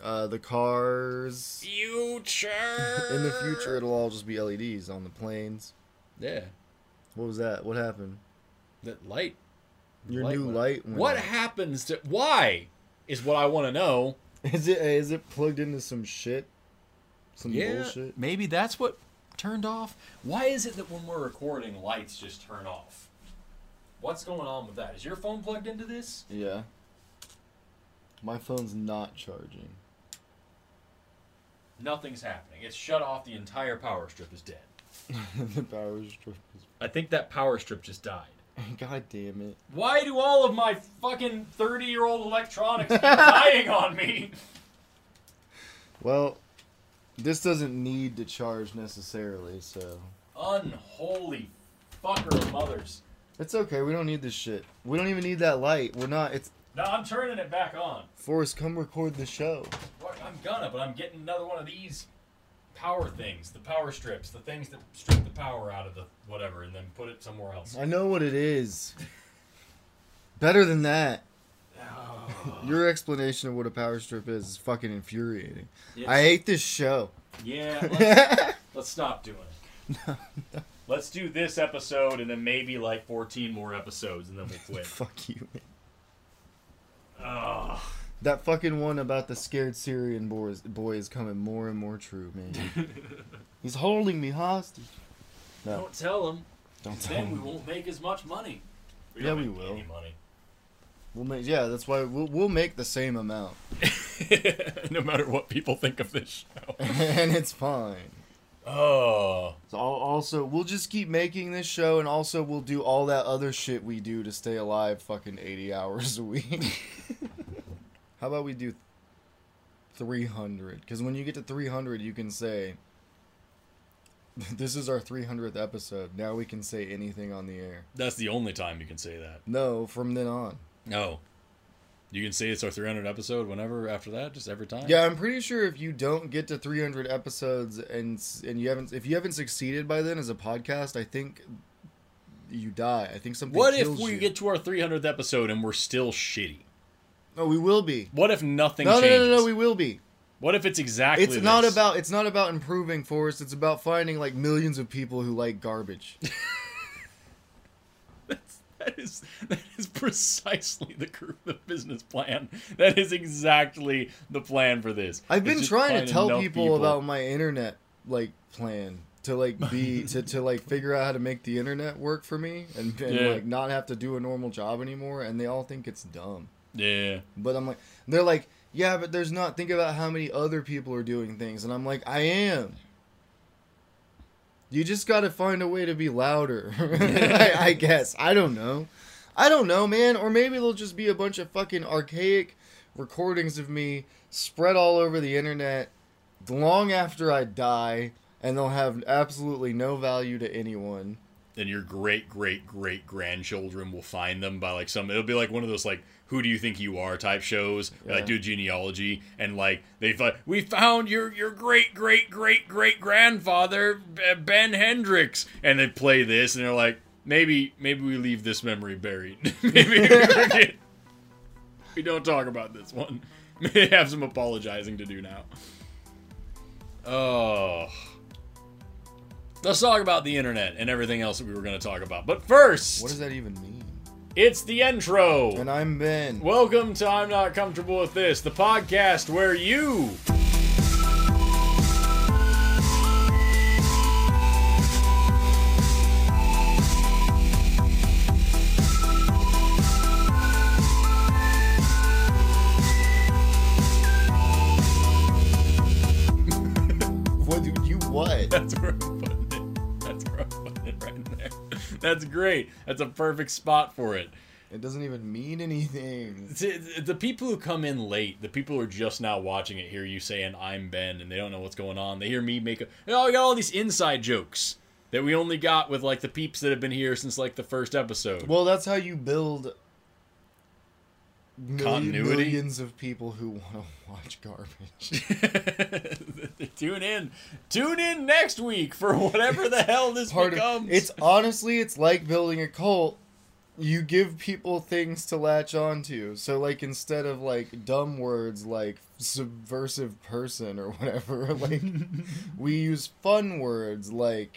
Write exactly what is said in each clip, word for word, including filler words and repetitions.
Uh, the cars. Future. In the future, it'll all just be L E Ds on the planes. Yeah. What was that? What happened? That light. Your light new went. light went What out. happens to... Why? Is what I want to know. Is it is it plugged into some shit? Some Yeah, bullshit? maybe that's what turned off. Why is it that when we're recording, lights just turn off? What's going on with that? Is your phone plugged into this? Yeah. My phone's not charging. Nothing's happening. It's shut off. The entire power strip is dead. The power strip is... I think that power strip just died. God damn it. Why do all of my fucking thirty-year-old electronics keep dying on me? Well, this doesn't need to charge necessarily, so... Unholy fucker of mothers. It's okay, we don't need this shit. We don't even need that light. We're not... It's... No, I'm turning it back on. Forrest, come record the show. What? I'm gonna, but I'm getting another one of these power things. The power strips. The things that strip the power out of the whatever and then put it somewhere else. I know what it is. Better than that. Oh. Your explanation of what a power strip is is fucking infuriating. It's, I hate this show. Yeah, let's, let's stop doing it. No, no. Let's do this episode and then maybe like fourteen more episodes and then we'll quit. Fuck you. Ugh. That fucking one about the scared Syrian boy is, boy is coming more and more true, man. He's holding me hostage. No. Don't tell him. Don't tell then him. we won't make as much money. We yeah, don't we make will. Any money. We'll make. Yeah, that's why we'll we'll make the same amount. No matter what people think of this show. And it's fine. Oh. So I'll also, we'll just keep making this show, and also we'll do all that other shit we do to stay alive fucking eighty hours a week. How about we do three hundred? Because when you get to three hundred, you can say, this is our three hundredth episode. Now we can say anything on the air. That's the only time you can say that. No, from then on. No. You can say it's our three hundredth episode whenever after that, just every time? Yeah, I'm pretty sure if you don't get to three hundred episodes and and you haven't if you haven't succeeded by then as a podcast, I think you die. I think something What if kills we you. get to our three hundredth episode and we're still shitty? No, we will be. What if nothing No, no, changes? no, no, no, we will be. What if it's exactly It's this? not about it's not about improving, Forrest. It's about finding like millions of people who like garbage. That's, that is that is precisely the the business plan. That is exactly the plan for this. I've been It's just trying to find tell enough people, about my internet like plan to like be to, to like figure out how to make the internet work for me and, and Yeah. like not have to do a normal job anymore, and they all think it's dumb. Yeah. But I'm like, they're like, yeah, but there's not. Think about how many other people are doing things, and I'm like, I am. You just got to find a way to be louder. I, I guess. I don't know. I don't know, man. Or maybe there'll just be a bunch of fucking archaic recordings of me spread all over the internet long after I die, and they'll have absolutely no value to anyone. And your great great great grandchildren will find them by like some. It'll be like one of those like who do you think you are type shows. Yeah. Like do genealogy and like they like we found your your great great great great grandfather Ben Hendricks, and they play this and they're like maybe maybe we leave this memory buried. Maybe we forget. We don't talk about this one. May have some apologizing to do now. Oh. Let's talk about the internet and everything else that we were going to talk about. But first, What does that even mean? it's the intro. And I'm Ben. Welcome to I'm Not Comfortable With This, the podcast where you... What do you what? That's where I'm putting it. That's where I'm putting it right there. That's great. That's a perfect spot for it. It doesn't even mean anything. See, the people who come in late, the people who are just now watching it, hear you saying I'm Ben, and they don't know what's going on. They hear me make a... Oh, we got all these inside jokes that we only got with, like, the peeps that have been here since, like, the first episode. Well, that's how you build million, Continuity? millions of people who want to watch garbage. Tune in. Tune in next week for whatever the hell this Part becomes. of, it's honestly, it's like building a cult. you give people things to latch onto. So, like, instead of, like, dumb words like subversive person or whatever, like, we use fun words like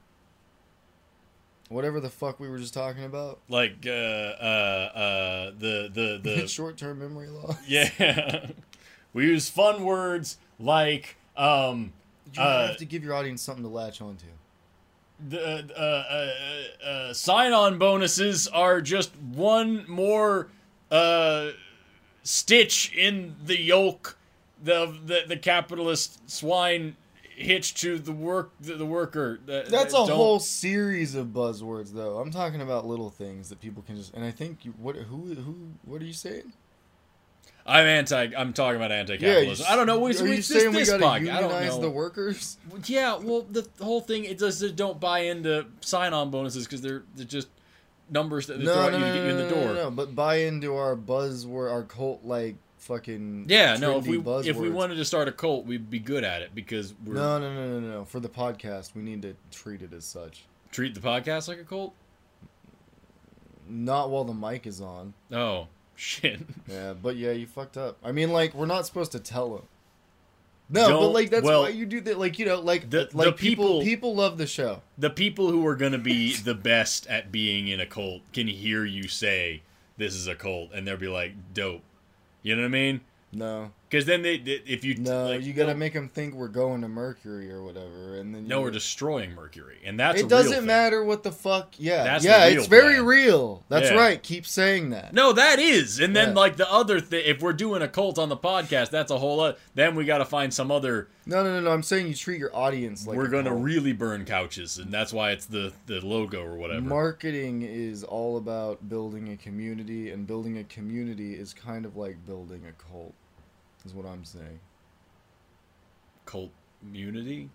whatever the fuck we were just talking about. Like, uh, uh, uh, the, the, the... short-term memory loss. Yeah. We use fun words like, um... You uh, have to give your audience something to latch onto. The uh, uh, uh, sign-on bonuses are just one more uh, stitch in the yoke the the, the capitalist swine hitched to the work the, the worker. The, That's the, a don't... whole series of buzzwords, though. I'm talking about little things that people can just. And I think you, what who who what are you saying? I'm anti. I'm talking about anti-capitalism. Yeah, I don't know. We, are we, you this, saying this we gotta pug, unionize I don't know. the workers? Yeah, well, the, the whole thing it does. Don't buy into sign-on bonuses because they're they're just numbers that they no, throw at no, you no, to get you in the no, door. No, no, but buy into our buzzword, our cult like fucking. Yeah, no. If we buzzwords. if we wanted to start a cult, we'd be good at it because we're no, no, no, no, no. For the podcast, we need to treat it as such. Treat the podcast like a cult. Not while the mic is on. Oh. Shit. Yeah, but yeah, you fucked up. I mean, like, we're not supposed to tell them. No, Don't, but like that's well, why you do that. Like, you know, like the, like the people, people people love the show. The people who are gonna be the best at being in a cult can hear you say this is a cult, and they'll be like, "Dope." You know what I mean? No, because then they, they if you no, like, you gotta make them think we're going to Mercury or whatever, and then no, you, we're destroying Mercury, and that's it a doesn't real thing. matter what the fuck. Yeah, That's yeah, the real it's very plan. real. That's Yeah. right. Keep saying that. No, that is, and then Yeah. like the other thing, if we're doing a cult on the podcast, that's a whole other. Then we got to find some other. No, no, no, no. I'm saying you treat your audience like we're a gonna cult. really burn couches, and that's why it's the the logo or whatever. Marketing is all about building a community, and building a community is kind of like building a cult. Is what I'm saying. Cult community?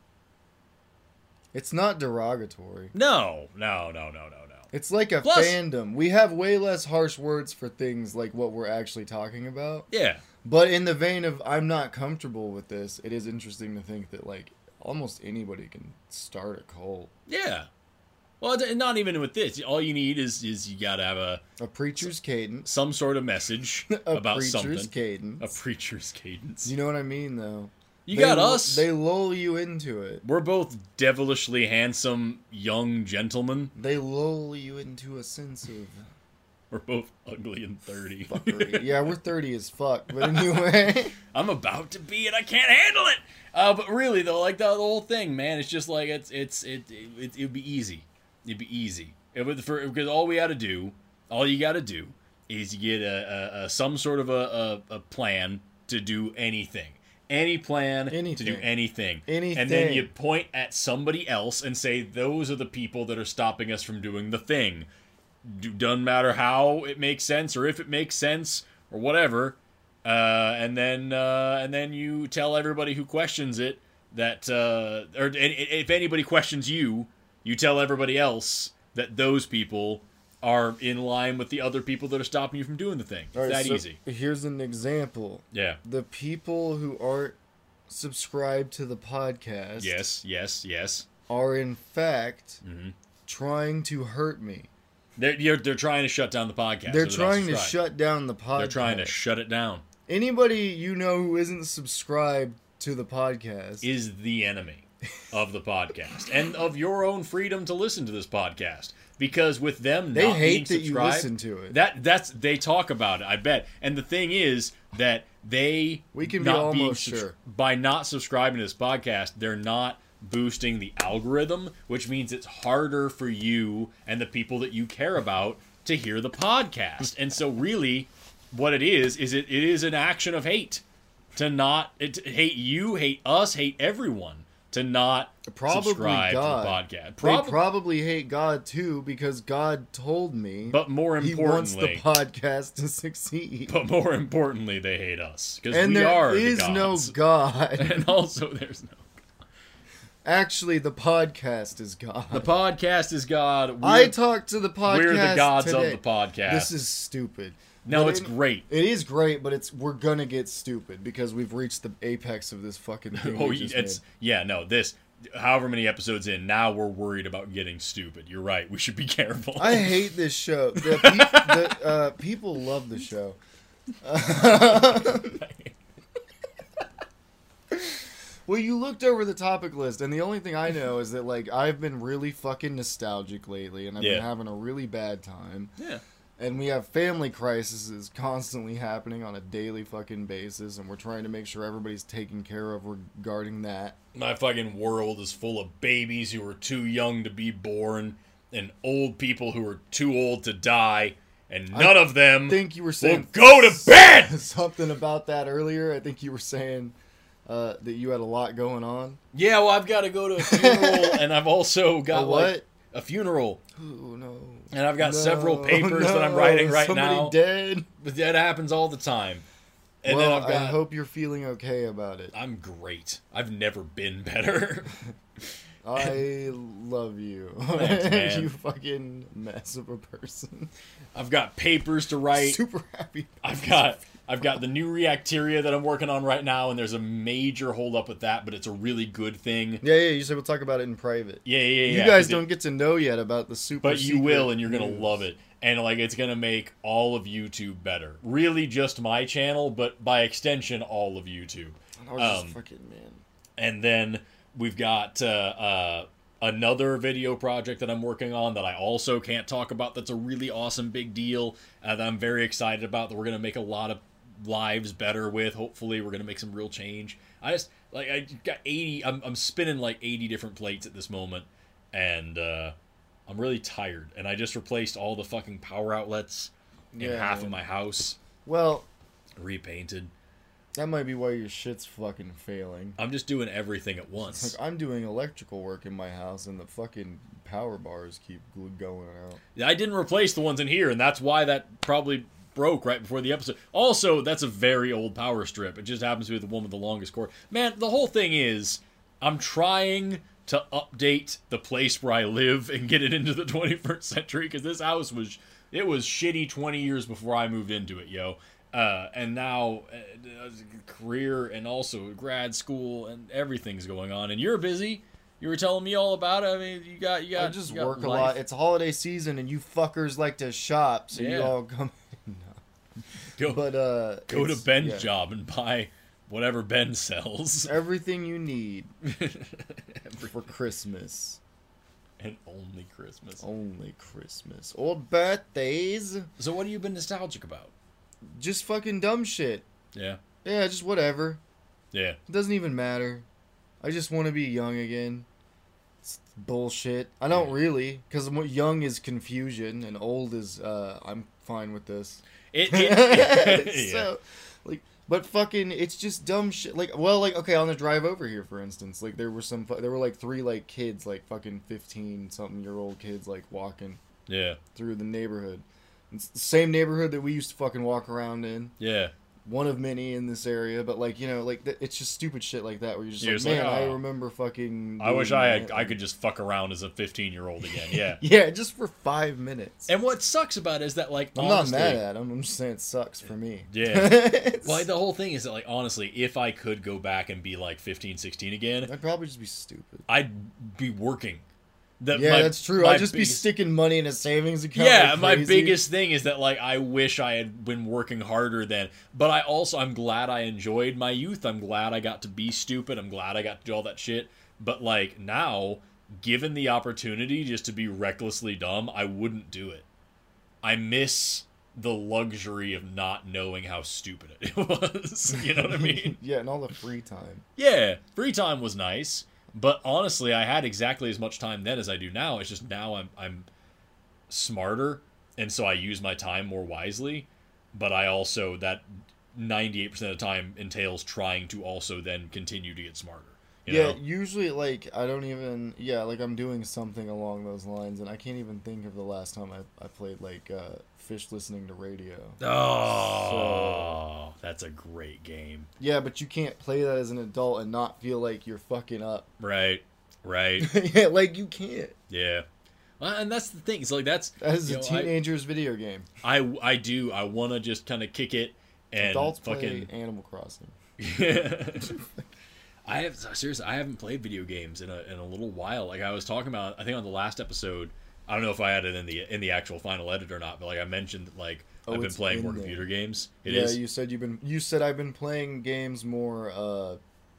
It's not derogatory. No, no, no, no, no, no. It's like a Plus- fandom. We have way less harsh words for things like what we're actually talking about. Yeah. But in the vein of I'm not comfortable with this, it is interesting to think that like almost anybody can start a cult. Yeah. Well, it's- not even with this. All you need is is you gotta have a A preacher's cadence. some sort of message A about preacher's something. cadence. A preacher's cadence. You know what I mean, though. You They got lu- us. They lull you into it. We're both devilishly handsome young gentlemen. They lull you into a sense of We're both ugly and thirty. fuckery. Yeah, we're thirty as fuck. But anyway. I'm about to be, and I can't handle it. Uh, but really though, like the, the whole thing, man, it's just like it's it's it it it would be easy. It'd be easy. It would for because all we got to do, all you got to do, is you get a, a, a some sort of a, a, a plan to do anything. Any plan Anything. to do anything. Anything. And then you point at somebody else and say, those are the people that are stopping us from doing the thing. Do, doesn't matter how it makes sense or if it makes sense or whatever. Uh, and then uh, and then you tell everybody who questions it that, uh, or and if anybody questions you, you tell everybody else that those people are in line with the other people that are stopping you from doing the thing. It's All right, that so easy. Here's an example. Yeah. The people who aren't subscribed to the podcast Yes, yes, yes. are in fact hmm trying to hurt me. They're, you're, they're trying to shut down the podcast. They're so not trying to subscribed. shut down the podcast. They're trying to shut it down. Anybody you know who isn't subscribed to the podcast Is the enemy of the podcast and of your own freedom to listen to this podcast. Because with them they not being hate that you subscribed, listen to it. That that's they talk about it, I bet. And the thing is that they We can be not being almost subs- sure. by not subscribing to this podcast, they're not boosting the algorithm, which means it's harder for you and the people that you care about to hear the podcast. And so really what it is is it, it is an action of hate. To not it, to hate you, hate us, hate everyone. To not Probably subscribe God. to the podcast. They Prob- probably hate God too because God told me but more he wants the importantly, podcast to succeed. but more importantly, they hate us because And we there are is the no gods. God. And also, there's no. Actually, the podcast is God. The podcast is God. We're, I talked to the podcast. we're the gods today. of the podcast. This is stupid. no, But it's it- great. It is great, but it's we're gonna get stupid because we've reached the apex of this fucking thing. Oh, we just it's made. yeah. No, this however many episodes in, now we're worried about getting stupid. You're right. We should be careful. I hate this show. The, pe- the uh, people love the show. Well, you looked over the topic list, and the only thing I know is that, like, I've been really fucking nostalgic lately, and I've Yeah. been having a really bad time. Yeah. And we have family crises constantly happening on a daily fucking basis, and we're trying to make sure everybody's taken care of regarding that. My fucking world is full of babies who are too young to be born, and old people who are too old to die, and none I of them I think you were will saying go to bed! something about that earlier. I think you were saying uh, that you had a lot going on. Yeah, well, I've got to go to a funeral, and I've also got, A what? like, a funeral. Oh, no. And I've got No, several papers no, that I'm writing right somebody now. dead. But that happens all the time. And well, then I've got... I hope you're feeling okay about it. I'm great. I've never been better. I love you. Thanks, man. You fucking mess of a person. I've got papers to write. Super happy. I've got I've got the new Reacteria that I'm working on right now, and there's a major hold up with that, but it's a really good thing. Yeah, yeah, you said we'll talk about it in private. Yeah, yeah, yeah. You yeah, guys 'cause don't it, get to know yet about the super but you secret will, and you're gonna news. love it. And like it's gonna make all of YouTube better. Really, just my channel, but by extension, all of YouTube. I was just Um, fucking man. And then we've got uh, uh, another video project that I'm working on that I also can't talk about. That's a really awesome big deal uh, that I'm very excited about. That we're gonna make a lot of lives better with. Hopefully, we're gonna make some real change. I just like I got eighty. I'm I'm spinning like eighty different plates at this moment, and uh, I'm really tired. And I just replaced all the fucking power outlets in Yeah, half man. of my house. Well, Repainted. that might be why your shit's fucking failing. I'm just doing everything at once. It's like I'm doing electrical work in my house, and the fucking power bars keep gl- going out. I didn't replace the ones in here, and that's why that probably broke right before the episode. Also, that's a very old power strip. It just happens to be the one with the longest cord. Man, the whole thing is, I'm trying to update the place where I live and get it into the twenty-first century, because this house was, it was shitty twenty years before I moved into it, yo. Uh, and now, uh, career and also grad school and everything's going on. And you're busy. You were telling me all about it. I mean, you got, you got. I just you got work a life. lot. It's holiday season, and you fuckers like to shop, so you Yeah. all come. Go, But uh, go to it's- Ben's yeah. job and buy whatever Ben sells. Everything you need Every- for Christmas. and only Christmas. Only Christmas. Or birthdays. So what have you been nostalgic about? Just fucking dumb shit. Yeah. Yeah, just whatever. Yeah. It doesn't even matter. I just want to be young again. It's bullshit. I don't Yeah. really, because young is confusion and old is, uh, I'm fine with this. It, it yeah. So, like, but fucking, it's just dumb shit. Like, well, like, okay, on the drive over here, for instance, like, there were some, fu- there were like three, like, kids, like, fucking fifteen something year old kids, like, walking Yeah. through the neighborhood. It's the same neighborhood that we used to fucking walk around in. Yeah. One of many in this area, but like, you know, like th- it's just stupid shit like that where you're just You're like, just like, man, I "Oh, remember fucking. I wish doing I had, that." I could just fuck around as a fifteen year old again. Yeah. Yeah, just for five minutes. And what sucks about it is that, like, I'm honestly, not mad at him. I'm just saying it sucks for me. Yeah. It's- Well, the whole thing is that, like, honestly, if I could go back and be like fifteen, sixteen again, I'd probably just be stupid. I'd be working. The, Yeah, my- that's true. my I'd just biggest- be sticking money in a savings account. Yeah, like my crazy. biggest thing is that, like, I wish I had been working harder then. But I also, I'm glad I enjoyed my youth. I'm glad I got to be stupid. I'm glad I got to do all that shit. But, like, now, given the opportunity just to be recklessly dumb, I wouldn't do it. I miss the luxury of not knowing how stupid it was. You know what I mean? Yeah, and all the free time. Yeah, free time was nice. But honestly, I had exactly as much time then as I do now. It's just now I'm I'm smarter, and so I use my time more wisely. But I also, that ninety-eight percent of the time entails trying to also then continue to get smarter. You Yeah, know? usually, like, I don't even, yeah, like, I'm doing something along those lines, and I can't even think of the last time I, I played, like, uh, Fish Listening to Radio. Oh, that's a great game. Yeah, but you can't play that as an adult and not feel like you're fucking up. Right, right, Yeah, like, you can't. yeah. Well, and that's the thing. It's like, that's... That is you a know, I- teenager's video game. I, I do. I want to just kind of kick it and Adults fucking... play Animal Crossing. I I have seriously, I haven't played video games in a in a little while. Like I was talking about, I think on the last episode, I don't know if I had it in the in the actual final edit or not, but like I mentioned, like Oh, I've been it's playing in more there. computer games. It yeah, is. you said you've been. You said I've been playing games more. uh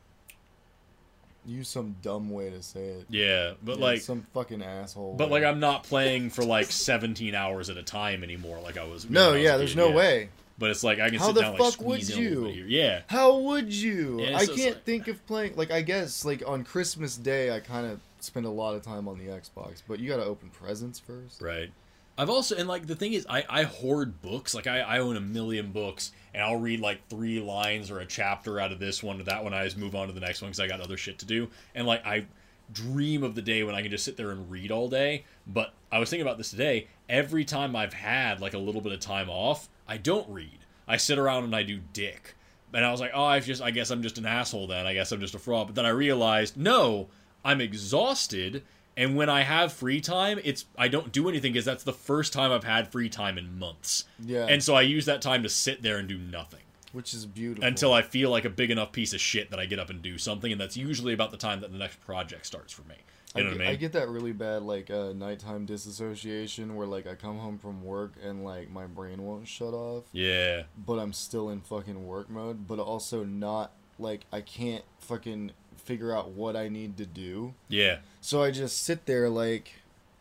Use some dumb way to say it. Yeah, but Yeah, like, some fucking asshole. but way. like I'm not playing for like seventeen hours at a time anymore. Like I was. No, when I was yeah, a there's kid, no yeah. way. But it's like I can How sit the down fuck like would squeeze in a little bit you? here. Yeah. How would you? Yeah, I so it's can't like- think of playing. Like, I guess, like, on Christmas Day, I kind of spend a lot of time on the Xbox. But you gotta open presents first. Right. I've also, and like the thing is, I, I hoard books. Like I, I own a million books, and I'll read like three lines or a chapter out of this one to that one. I just move on to the next one because I got other shit to do. And like I dream of the day when I can just sit there and read all day. But I was thinking about this today. Every time I've had like a little bit of time off, I don't read. I sit around and I do dick. And I was like, oh, I've just, I guess I'm just an asshole then. I guess I'm just a fraud. But then I realized, no, I'm exhausted. And when I have free time, it's I don't do anything because that's the first time I've had free time in months. Yeah. And so I use that time to sit there and do nothing Which is beautiful. until I feel like a big enough piece of shit that I get up and do something. And that's usually about the time that the next project starts for me. You know I, what get, I mean? I get that really bad, like, uh, nighttime disassociation where, like, I come home from work and, like, my brain won't shut off. Yeah. But I'm still in fucking work mode. But also not, like, I can't fucking figure out what I need to do. Yeah. So I just sit there like,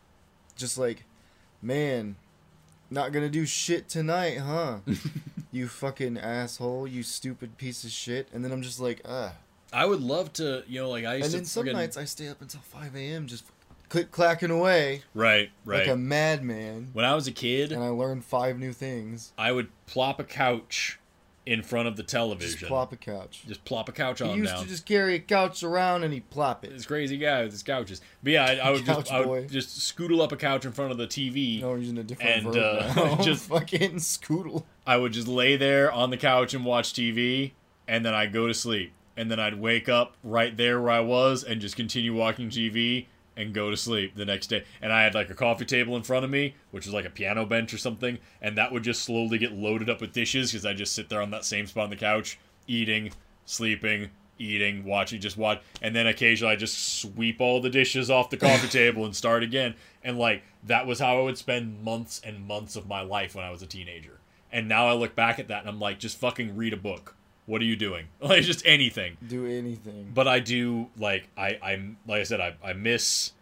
just like, man, not gonna do shit tonight, huh? You fucking asshole, you stupid piece of shit. And then I'm just like, ah. I would love to, you know, like I used And to then some friggin- nights I stay up until five a.m. just click clacking away Right, right. like a madman. When I was a kid, And I learned five new things. I would plop a couch in front of the television. Just plop a couch. Just plop a couch He on used down. to just carry a couch around and he'd plop it. This crazy guy with his couches. But yeah, I, I would Couch just I boy. would just scoodle up a couch in front of the T V. No, we're using a different And, verb uh, now. just- fucking scoodle. I would just lay there on the couch and watch T V, and then I'd go to sleep. And then I'd wake up right there where I was and just continue watching T V and go to sleep the next day. And I had like a coffee table in front of me, which was like a piano bench or something, and that would just slowly get loaded up with dishes because I just sit there on that same spot on the couch, eating, sleeping, eating, watching, just watch. And then occasionally I just sweep all the dishes off the coffee table and start again. And like that was how I would spend months and months of my life when I was a teenager. And now I look back at that and I'm like, just fucking read a book. What are you doing? Like just anything. Do anything. But I do like I I'm like I said I I miss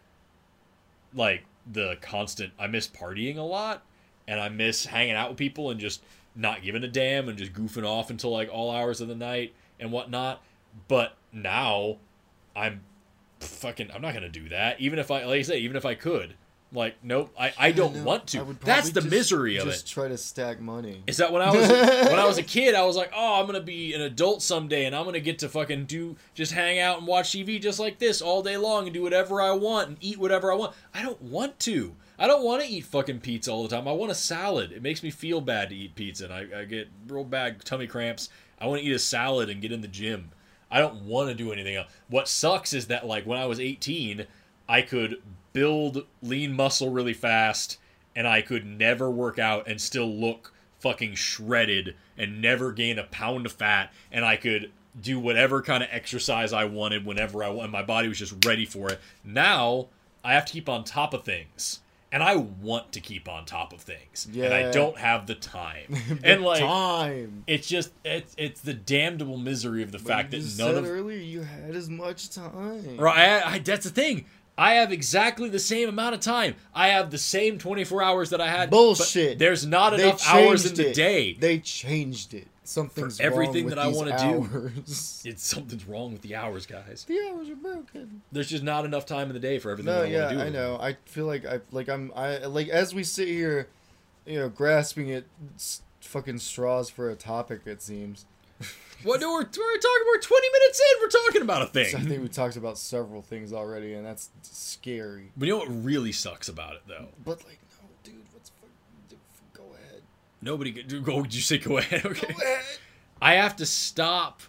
like the constant I miss partying a lot, and I miss hanging out with people and just not giving a damn and just goofing off until like all hours of the night and whatnot. But now I'm fucking I'm not gonna do that. Even if I like I say even if I could. Like, nope, I, I don't know. want I to. would That's probably the just- misery of Just it. try to stack money. Is that when I was when I was a kid, I was like, oh, I'm gonna be an adult someday, and I'm gonna get to fucking do just hang out and watch T V just like this all day long and do whatever I want and eat whatever I want. I don't want to. I don't want to eat fucking pizza all the time. I want a salad. It makes me feel bad to eat pizza, and I, I get real bad tummy cramps. I want to eat a salad and get in the gym. I don't want to do anything else. What sucks is that like when I was eighteen, I could build lean muscle really fast, and I could never work out and still look fucking shredded and never gain a pound of fat, and I could do whatever kind of exercise I wanted whenever I wanted. My body was just ready for it. Now I have to keep on top of things, and I want to keep on top of things, and I Yeah. don't have the time. The and like time. it's just it's it's the damnable misery of the But fact you that just none said of earlier you had as much time. Right, I, I, that's the thing. I have exactly the same amount of time. I have the same twenty-four hours that I had. but Bullshit. There's not They enough hours in changed the it. day. They changed it. Something's For everything wrong with that I these wanna do. hours. It's something's wrong with the hours, guys. The hours are broken. There's just not enough time in the day for everything No, that I yeah, want to do. I know. I feel like I like I'm I like as we sit here, you know, grasping at s- fucking straws for a topic. It seems. What? No, we're, we're talking. We're twenty minutes in. We're talking about a So I thing. think we talked about several things already, and that's scary. But you know what really sucks about it, though? But like, no, dude, what's fuck? dude, Go ahead. Nobody. could- Go. Did you say go ahead? Okay. Go ahead. I have to stop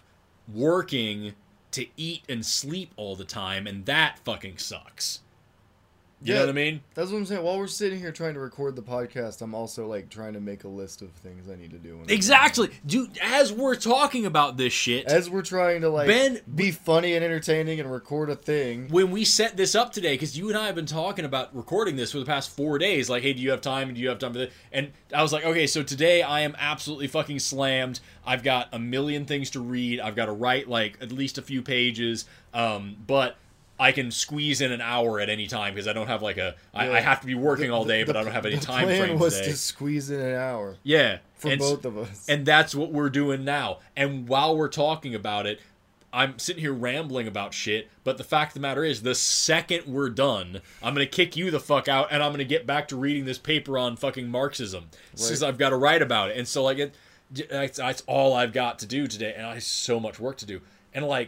working to eat and sleep all the time, and that fucking sucks. You Yeah. know what I mean? That's what I'm saying. While we're sitting here trying to record the podcast, I'm also like trying to make a list of things I need to do. when I Exactly. Dude, as we're talking about this shit, As we're trying to like Ben- be funny and entertaining and record a thing. when we set this up today, because you and I have been talking about recording this for the past four days, like, hey, do you have time? And do you have time for this? And I was like, okay, so today I am absolutely fucking slammed. I've got a million things to read. I've got to write, like, at least a few pages. Um, but I can squeeze in an hour at any time because I don't have, like, a... I, Yeah. I have to be working all day, The- but I don't have any the time plan frame was today. to squeeze in an hour Yeah. for and, both of us. And that's what we're doing now. And while we're talking about it, I'm sitting here rambling about shit, but the fact of the matter is, the second we're done, I'm going to kick you the fuck out, and I'm going to get back to reading this paper on fucking Marxism. Since Right. I've got to write about it. And so, like, it, that's, that's all I've got to do today, and I have so much work to do. And, like,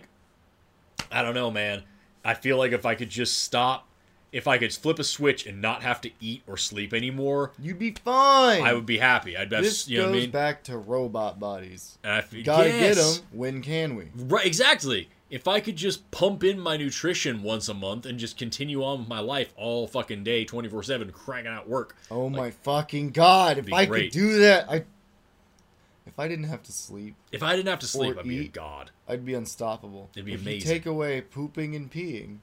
I don't know, man. I feel like if I could just stop, if I could flip a switch and not have to eat or sleep anymore, You'd be fine. I would be happy. I'd have, This you know goes what I mean? back to robot bodies. And I feel, Gotta yes. get them. When can we? Right, exactly. If I could just pump in my nutrition once a month and just continue on with my life all fucking day, twenty-four seven, cranking out work. Oh Like, my fucking god! If be I great. could do that, I. If I didn't have to sleep, If I didn't have to sleep, Or I'd be a eat. god. I'd be unstoppable. It'd be if amazing. you take away pooping and peeing,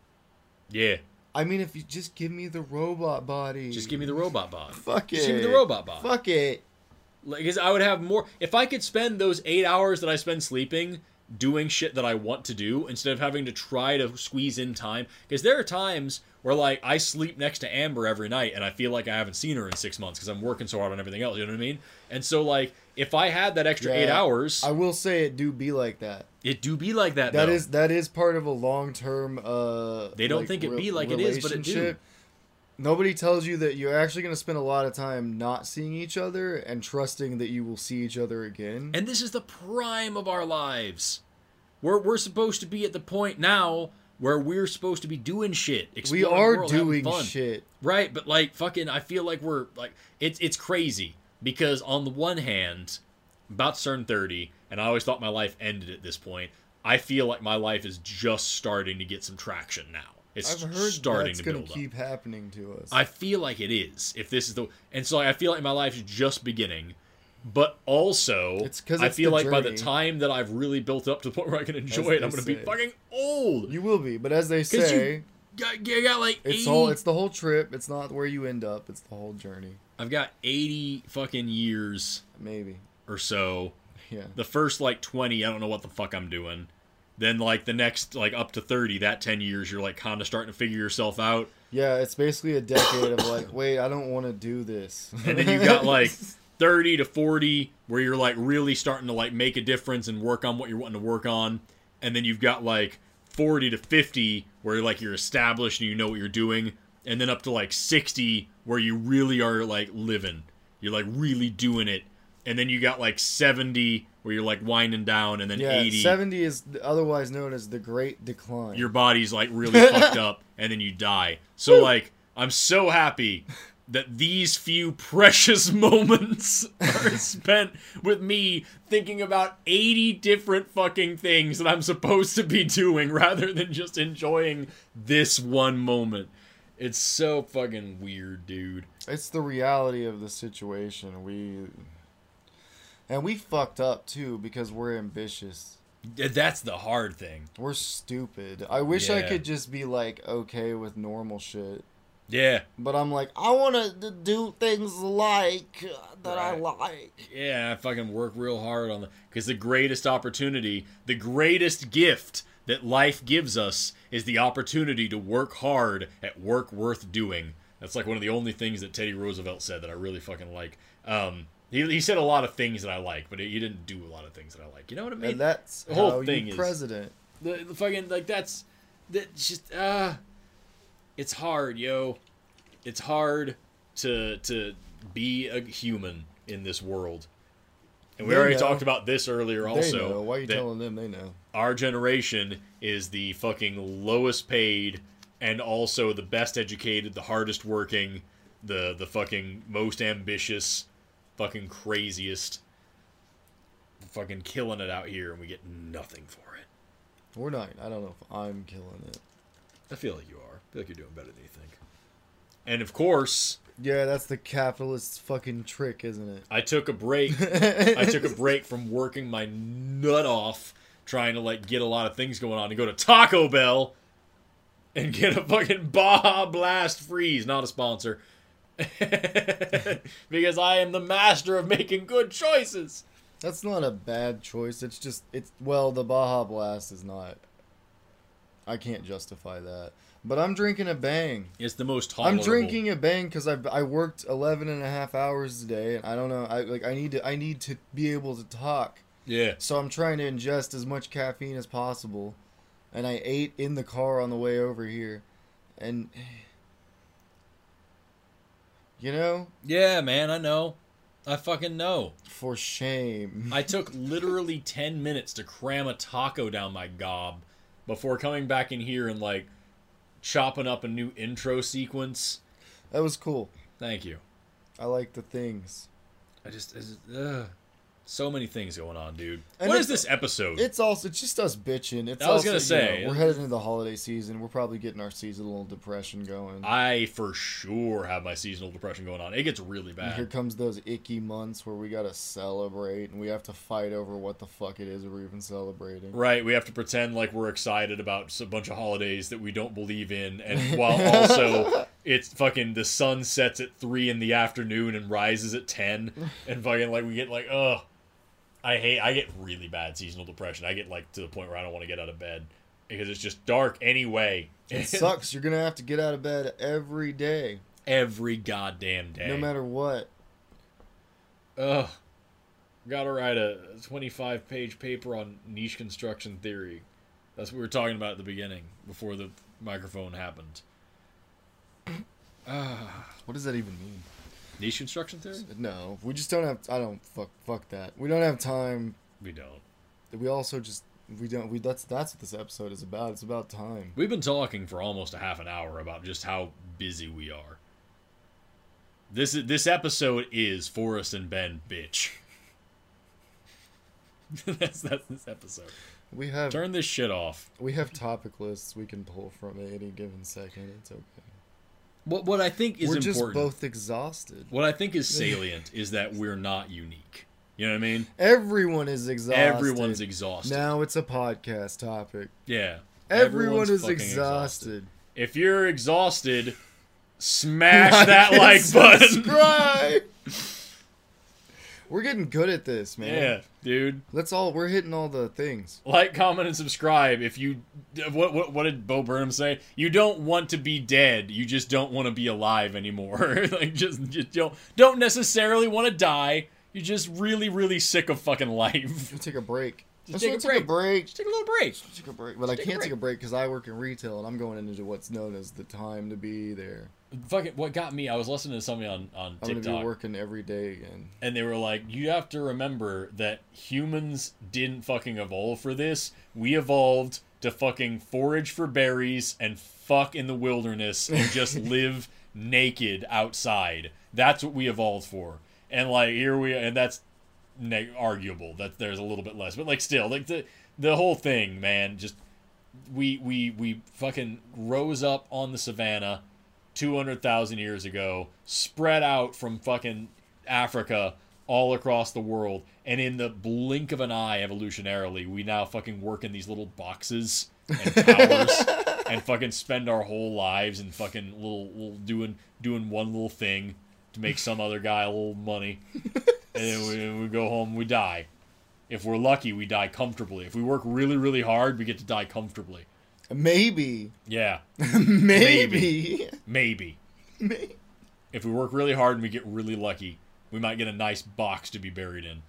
Yeah. I mean, if you just give me the robot body, Just give me the robot bod. Fuck it. Just give me the robot bod. Fuck it. Like, 'cause I would have more. If I could spend those eight hours that I spend sleeping doing shit that I want to do instead of having to try to squeeze in time. Because there are times where, like, I sleep next to Amber every night and I feel like I haven't seen her in six months because I'm working so hard on everything else. You know what I mean? And so, like, if I had that extra Yeah. eight hours, I will say it do be like that. it do be like that. That though. is that is part of a long term. Uh, They don't like, think it re- be like it is, but it do. relationship. Nobody tells you that you're actually going to spend a lot of time not seeing each other and trusting that you will see each other again. And this is the prime of our lives. We're we're supposed to be at the point now where we're supposed to be doing shit. We exploring the are world, having doing fun. shit. Right, but like fucking I feel like we're like it's it's crazy because on the one hand, about to turn thirty, and I always thought my life ended at this point. I feel like my life is just starting to get some traction now. It's I've heard starting that's to going build to up. keep happening to us. I feel like it is. If this is the and so I feel like my life is just beginning, but also It's 'cause I it's feel the like by the journey. time that I've really built up to the point where I can enjoy As it, I'm they going to be say. fucking old. You will be, but as they 'Cause you say, Got, you got like it's eighty. all it's the whole trip. It's not where you end up. It's the whole journey. I've got eighty fucking years Maybe. or so. Yeah. The first like twenty, I don't know what the fuck I'm doing. Then like the next like up to thirty, that ten years, you're like kind of starting to figure yourself out. Yeah, it's basically a decade of like, wait, I don't want to do this. And then you got like thirty to forty where you're like really starting to like make a difference and work on what you're wanting to work on. And then you've got like forty to fifty where you're like you're established and you know what you're doing. And then up to like sixty where you really are like living. You're like really doing it. And then you got like seventy where you're like winding down, and then Yeah, eighty. seventy is otherwise known as the Great Decline. Your body's like really fucked up, and then you die. So like, I'm so happy that these few precious moments are spent with me thinking about eighty different fucking things that I'm supposed to be doing rather than just enjoying this one moment. It's so fucking weird, dude. It's the reality of the situation. We and we fucked up too because we're ambitious. That's the hard thing. We're stupid. I wish I Yeah. could just be like okay with normal shit. Yeah. But I'm like, I want to do things like uh, that I Right. like. Yeah, I fucking work real hard on the because the greatest opportunity, the greatest gift that life gives us is the opportunity to work hard at work worth doing. That's like one of the only things that Teddy Roosevelt said that I really fucking like. Um, he, he said a lot of things that I like, but he didn't do a lot of things that I like. You know what I mean? And that's the whole how thing you is- president. the, the fucking like that's that just uh it's hard, yo. It's hard to to be a human in this world. And we They already know. talked about this earlier They also. know. Why are you that telling them they know? our generation is the fucking lowest paid and also the best educated, the hardest working, the the fucking most ambitious, fucking craziest, fucking killing it out here, and we get nothing for it. We're not. I don't know if I'm killing it. I feel like you are. I feel like you're doing better than you think. And of course, Yeah, that's the capitalist fucking trick, isn't it? I took a break. I took a break from working my nut off, trying to like get a lot of things going on, to go to Taco Bell and get a fucking Baja Blast Freeze, not a sponsor. Because I am the master of making good choices. That's not a bad choice. It's just, it's, well, the Baja Blast is not. I can't justify that. But I'm drinking a Bang. It's the most tolerable. I'm drinking a Bang because I I worked eleven and a half hours a day, and I don't know. I like I need to I need to be able to talk. Yeah. So I'm trying to ingest as much caffeine as possible, and I ate in the car on the way over here, and you know. Yeah, man, I know. I fucking know. For shame. I took literally ten minutes to cram a taco down my gob before coming back in here and like chopping up a new intro sequence. That was cool. Thank you. I like the things. I just, I just ugh. So many things going on, dude. And What is it's- this episode? It's also it's just us bitching. It's I was also, gonna you say, know, we're headed into the holiday season. We're probably getting our seasonal depression going. I for sure have my seasonal depression going on. It gets really And here bad. comes those icky months where we gotta celebrate and we have to fight over what the fuck it is we're even celebrating. Right, we have to pretend like we're excited about a bunch of holidays that we don't believe in, and while also it's fucking the sun sets at three in the afternoon and rises at ten, and fucking like we get like ugh. I hate. I get really bad seasonal depression. I get like to the point where I don't want to get out of bed because it's just dark anyway. It sucks. You're gonna have to get out of bed every day, Every goddamn day. no matter what. Ugh. Gotta write a twenty-five page paper on niche construction theory. That's what we were talking about at the beginning before the microphone happened. Ah. What does that even mean? Niche construction theory? No, we just don't have. I don't fuck. Fuck that. We don't have time. We don't. We also just. We don't. We that's that's what this episode is about. It's about time. We've been talking for almost a half an hour about just how busy we are. This is, this episode is Forrest and Ben bitch. that's that's this episode. We have Turn this shit off. we have topic lists we can pull from at any given second. It's okay. What what I think is We're important. just both exhausted. What I think is salient is that we're not unique. You know what I mean? Everyone is exhausted. Everyone's exhausted. Now it's a podcast topic. Yeah. Everyone Everyone's is fucking exhausted. If you're exhausted, smash Like that and like button. Subscribe. We're getting good at this, man. Yeah, dude. Let's all. We're hitting all the things. Like, comment, and subscribe. If you, what, what, what did Bo Burnham say? You don't want to be dead. You just don't want to be alive anymore. Like, just, just don't, don't necessarily want to die. You're just really, really sick of fucking life. We'll take a break. Just Let's take a take a break. Just take a little break. Take a break. But I take a can't break. take a break because I work in retail and I'm going into what's known as the time to be there. Fucking, what got me? I was listening to somebody on on I'm gonna be TikTok, working every day again. and they were like, "You have to remember that humans didn't fucking evolve for this. We evolved to fucking forage for berries and fuck in the wilderness and just live naked outside. That's what we evolved for." And like here we, and that's ne- arguable. That there's a little bit less, but like still, like the the whole thing, man. Just we we we fucking rose up on the savannah two hundred thousand years ago, spread out from fucking Africa all across the world, and in the blink of an eye, evolutionarily, we now fucking work in these little boxes and towers and fucking spend our whole lives in fucking little, little doing doing one little thing to make some other guy a little money, and then we, we go home, we die. If we're lucky, we die comfortably. If we work really, really hard, we get to die comfortably. Maybe. Yeah, Maybe. maybe. Maybe. If we work really hard and we get really lucky, we might get a nice box to be buried in.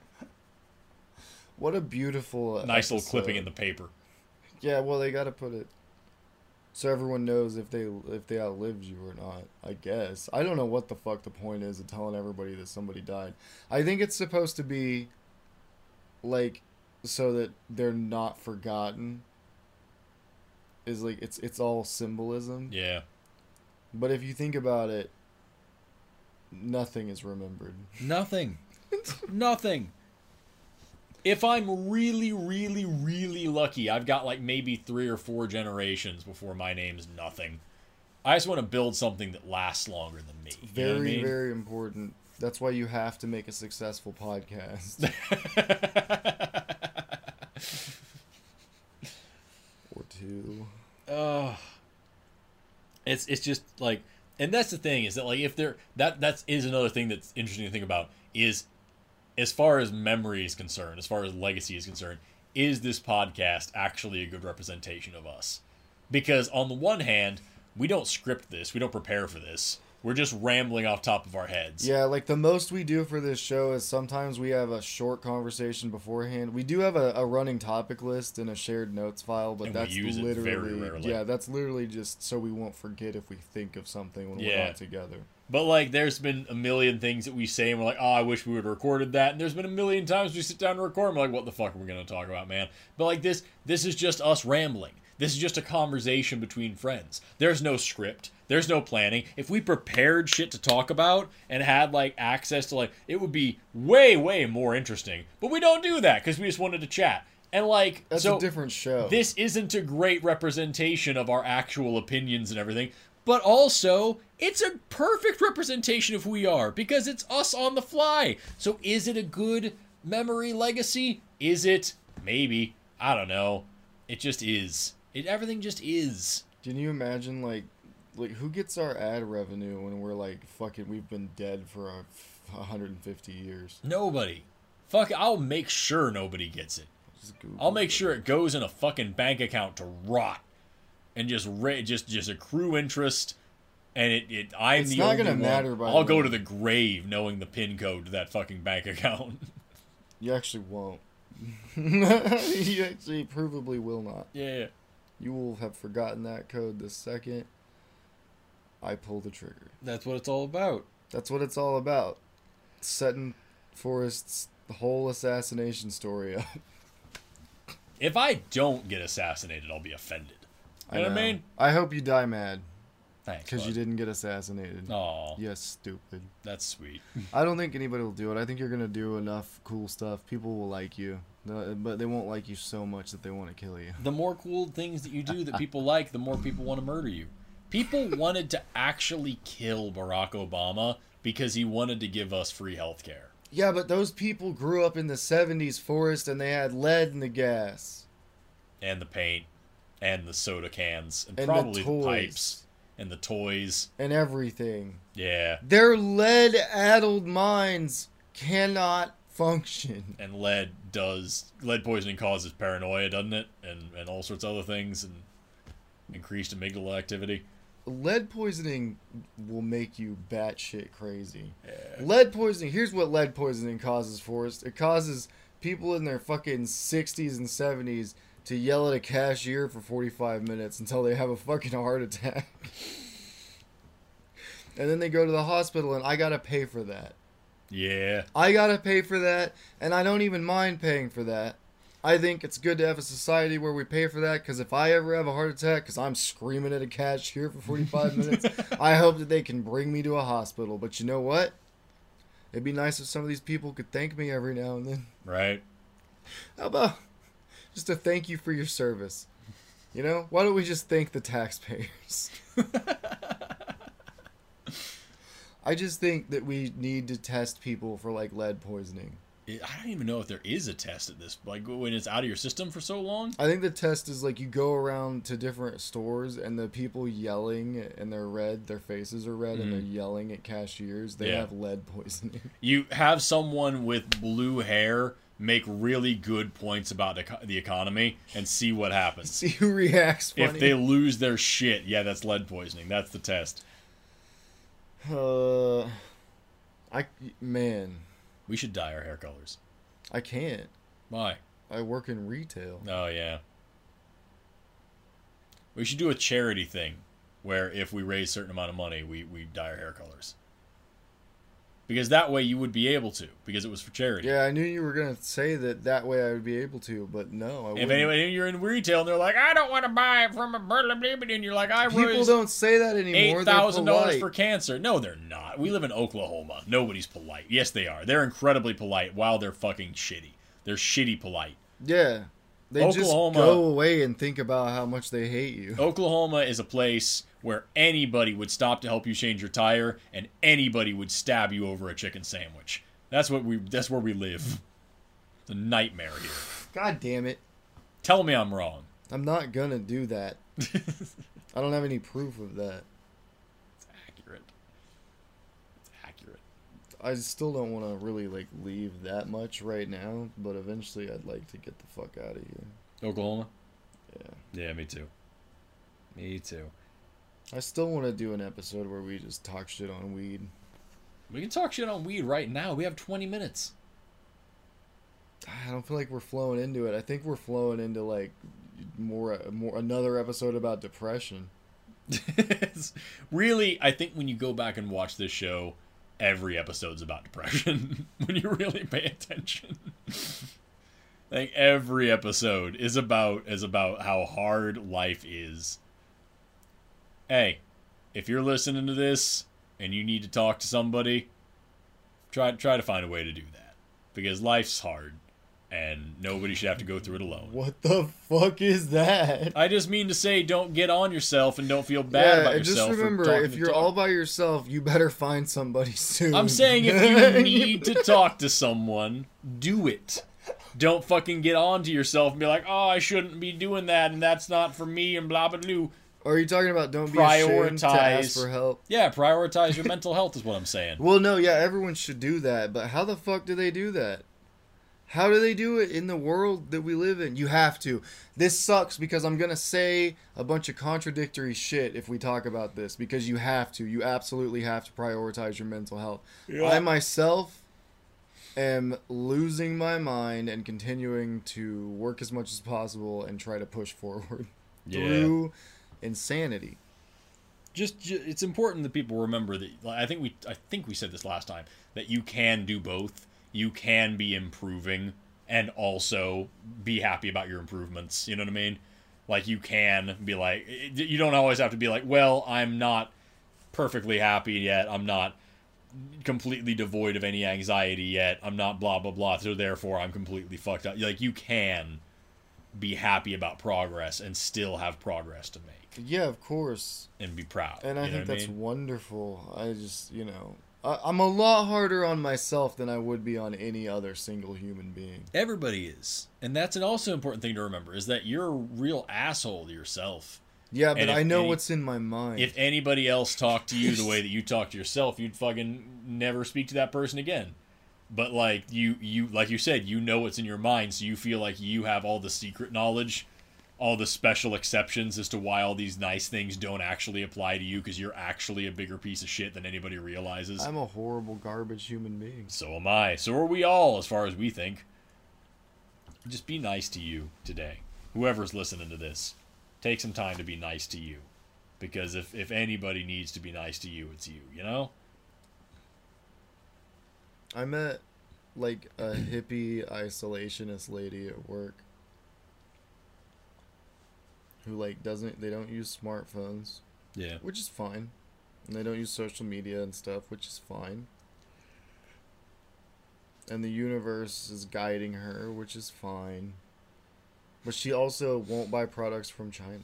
What a beautiful. Nice little episode. clipping in the paper. Yeah, well, they gotta put it so everyone knows if they if they outlived you or not. I guess I don't know what the fuck the point is of telling everybody that somebody died. I think it's supposed to be like so that they're not forgotten. Is like it's it's all symbolism. Yeah. But if you think about it, nothing is remembered. Nothing. Nothing. If I'm really, really, really lucky, I've got like maybe three or four generations before my name's nothing. I just want to build something that lasts longer than me. Very, you know what I mean? very important. That's why you have to make a successful podcast. Or two. Uh, it's it's just like, and that's the thing is that like if there that that is another thing that's interesting to think about is, as far as memory is concerned, as far as legacy is concerned, is this podcast actually a good representation of us? Because on the one hand, we don't script this, we don't prepare for this. We're just rambling off top of our heads. Yeah, like the most we do for this show is sometimes we have a short conversation beforehand. We do have a, a running topic list and a shared notes file, but And we that's use it literally very rarely. yeah, that's literally just so we won't forget if we think of something when we're Yeah. not together. But like, there's been a million things that we say, and we're like, "Oh, I wish we would have recorded that." And there's been a million times we sit down and record, and we're like, "What the fuck are we gonna talk about, man?" But like this, this is just us rambling. This is just a conversation between friends. There's no script. There's no planning. If we prepared shit to talk about and had like access to like, it would be way, way more interesting. But we don't do that because we just wanted to chat. And like, That's so a different show. this isn't a great representation of our actual opinions and everything. But also, it's a perfect representation of who we are because it's us on the fly. So is it a good memory legacy? Is it? Maybe. I don't know. It just is. It everything just is. Can you imagine like like who gets our ad revenue when we're like fucking we've been dead for a one hundred fifty years? Nobody. Fuck it, I'll make sure nobody gets it. Just Google I'll make it. sure it goes in a fucking bank account to rot and just ra- just just accrue interest. And it, it I'm It's the not only gonna one. matter, by I'll the go way. to the grave knowing the pin code to that fucking bank account. You actually won't. You actually provably will not. Yeah. You will have forgotten that code the second I pull the trigger. That's what it's all about. That's what it's all about. Setting Forrest's whole assassination story up. If I don't get assassinated, I'll be offended. You know what I mean? I hope you die mad Thanks. because you didn't get assassinated. Aw, Yes, stupid. that's sweet. I don't think anybody will do it. I think you're gonna do enough cool stuff. People will like you, No, but they won't like you so much that they want to kill you. The more cool things that you do that people like, the more people want to murder you. People wanted to actually kill Barack Obama because he wanted to give us free health care. Yeah, but those people grew up in the seventies, Forrest, and they had lead in the gas. And the paint. And the soda cans. And, And the probably the, toys. pipes. And the toys. And everything. Yeah. Their lead-addled minds cannot function. And lead does... Lead poisoning causes paranoia, doesn't it? And, and all sorts of other things. And increased amygdala activity. Lead poisoning will make you batshit crazy. Yeah. Lead poisoning, here's what lead poisoning causes, Forrest. It causes people in their fucking sixties and seventies to yell at a cashier for forty-five minutes until they have a fucking heart attack. And then they go to the hospital and I gotta pay for that. Yeah. I gotta pay for that, and I don't even mind paying for that. I think it's good to have a society where we pay for that, because if I ever have a heart attack because I'm screaming at a cashier for forty-five minutes, I hope that they can bring me to a hospital. But you know what? It'd be nice if some of these people could thank me every now and then. Right? How about just a thank you for your service? You know? Why don't we just thank the taxpayers? I just think that we need to test people for, like, lead poisoning. It, I don't even know if there is a test at this. Like, when it's out of your system for so long? I think the test is like you go around to different stores and the people yelling and they're red, their faces are red, and they're yelling at cashiers. They Yeah. have lead poisoning. You have someone with blue hair make really good points about the, the economy and see what happens. See who reacts funny. If they lose their shit, yeah, that's lead poisoning. That's the test. Uh, I man, We should dye our hair colors. I can't. Why? I work in retail. Oh, yeah. We should do a charity thing where if we raise a certain amount of money, we, we dye our hair colors. Because that way you would be able to, because it was for charity. Yeah, I knew you were gonna say that. That way I would be able to, but no, I If wouldn't. anybody you're in retail and they're like, I don't want to buy it from a burla and you're like, I People raised don't say that anymore. eight thousand dollars They're for polite. cancer. No, they're not. We live in Oklahoma. Nobody's polite. Yes, they are. They're incredibly polite while they're fucking shitty. They're shitty polite. Yeah, They Oklahoma, just go away and think about how much they hate you. Oklahoma is a place where anybody would stop to help you change your tire, and anybody would stab you over a chicken sandwich. That's what we. That's where we live. It's a nightmare here. God damn it! Tell me I'm wrong. I'm not gonna do that. I don't have any proof of that. It's accurate. It's accurate. I still don't want to really like leave that much right now, but eventually I'd like to get the fuck out of here. Oklahoma? Yeah. Yeah, me too. Me too. I still want to do an episode where we just talk shit on weed. We can talk shit on weed right now. We have twenty minutes. I don't feel like we're flowing into it. I think we're flowing into like more more another episode about depression. Really, I think when you go back and watch this show, every episode's about depression. When you really pay attention. Like every episode is about is about how hard life is. Hey, if you're listening to this and you need to talk to somebody, try try to find a way to do that. Because life's hard and nobody should have to go through it alone. What the fuck is that? I just mean to say don't get on yourself and don't feel bad yeah, about and yourself. just remember, for if you're all by yourself, you better find somebody soon. I'm saying if you need to talk to someone, do it. Don't fucking get on to yourself and be like, oh, I shouldn't be doing that and that's not for me and blah, blah, blah. Or are you talking about don't be ashamed to ask for help? Yeah, prioritize your mental health is what I'm saying. Well, no, yeah, everyone should do that, but how the fuck do they do that? How do they do it in the world that we live in? You have to. This sucks because I'm going to say a bunch of contradictory shit if we talk about this, because you have to. You absolutely have to prioritize your mental health. Yeah. I myself am losing my mind and continuing to work as much as possible and try to push forward yeah. through insanity. Just, it's important that people remember that. I think we I think we said this last time, that you can do both. You can be improving and also be happy about your improvements. You know what I mean? Like, you can be like, you don't always have to be like, well, I'm not perfectly happy yet. I'm not completely devoid of any anxiety yet. I'm not blah, blah, blah. So therefore, I'm completely fucked up. Like, you can be happy about progress and still have progress to make. Yeah, of course. And be proud. And I you know think that's I mean? wonderful. I just, you know... I'm a lot harder on myself than I would be on any other single human being. Everybody is. And that's an also important thing to remember, is that you're a real asshole to yourself. Yeah, but I know any, what's in my mind. If anybody else talked to you the way that you talk to yourself, you'd fucking never speak to that person again. But like you, you like you said, you know what's in your mind, so you feel like you have all the secret knowledge, all the special exceptions as to why all these nice things don't actually apply to you, because you're actually a bigger piece of shit than anybody realizes. I'm a horrible garbage human being. So am I. So are we all, as far as we think. Just be nice to you today. Whoever's listening to this, take some time to be nice to you. Because if, if anybody needs to be nice to you, it's you, you know? I met, like, a hippie isolationist lady at work. Who like doesn't they don't use smartphones, yeah, which is fine, and they don't use social media and stuff, which is fine, and the universe is guiding her, which is fine, but she also won't buy products from China.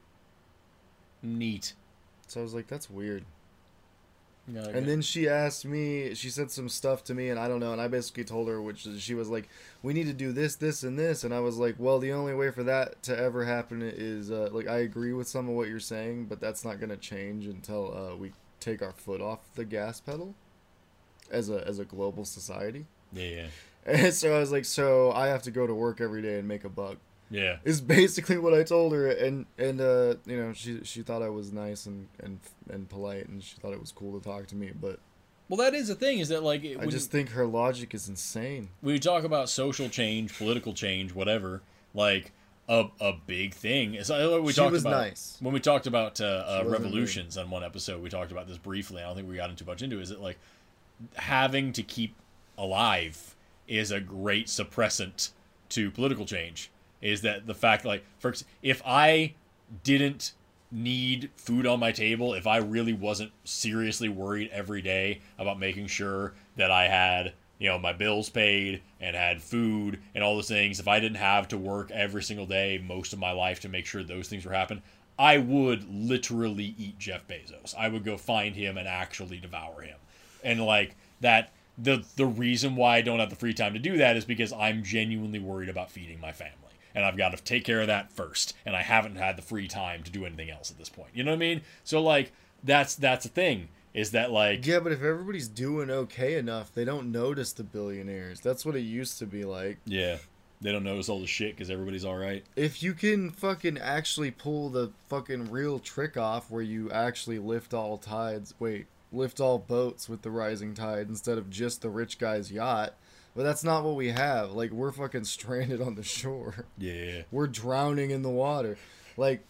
Neat. So I was like, that's weird. No, and then she asked me, she said some stuff to me, and I don't know, and I basically told her, which is, she was like, we need to do this, this, and this, and I was like, well, the only way for that to ever happen is, uh, like, I agree with some of what you're saying, but that's not going to change until uh, we take our foot off the gas pedal as a as a global society. Yeah, yeah. And so I was like, so I have to go to work every day and make a buck. Yeah. Is basically what I told her, and and uh, you know, she she thought I was nice and, and and polite, and she thought it was cool to talk to me, but well, that is the thing, is that like I just think her logic is insane. When you talk about social change, political change, whatever, like a a big thing is like we she talked was about nice. When we talked about uh, uh, revolutions on one episode. We talked about this briefly. I don't think we got into much into it. Is that like having to keep alive is a great suppressant to political change. Is that the fact, like, for if I didn't need food on my table, if I really wasn't seriously worried every day about making sure that I had, you know, my bills paid and had food and all those things, if I didn't have to work every single day most of my life to make sure those things were happening, I would literally eat Jeff Bezos. I would go find him and actually devour him. And like that, the the reason why I don't have the free time to do that is because I'm genuinely worried about feeding my family. And I've got to take care of that first. And I haven't had the free time to do anything else at this point. You know what I mean? So like that's that's the thing. Is that like... Yeah, but if everybody's doing okay enough, they don't notice the billionaires. That's what it used to be like. Yeah. They don't notice all the shit because everybody's alright. If you can fucking actually pull the fucking real trick off where you actually lift all tides... Wait, lift all boats with the rising tide instead of just the rich guy's yacht. But that's not what we have. Like, we're fucking stranded on the shore. Yeah. We're drowning in the water. Like,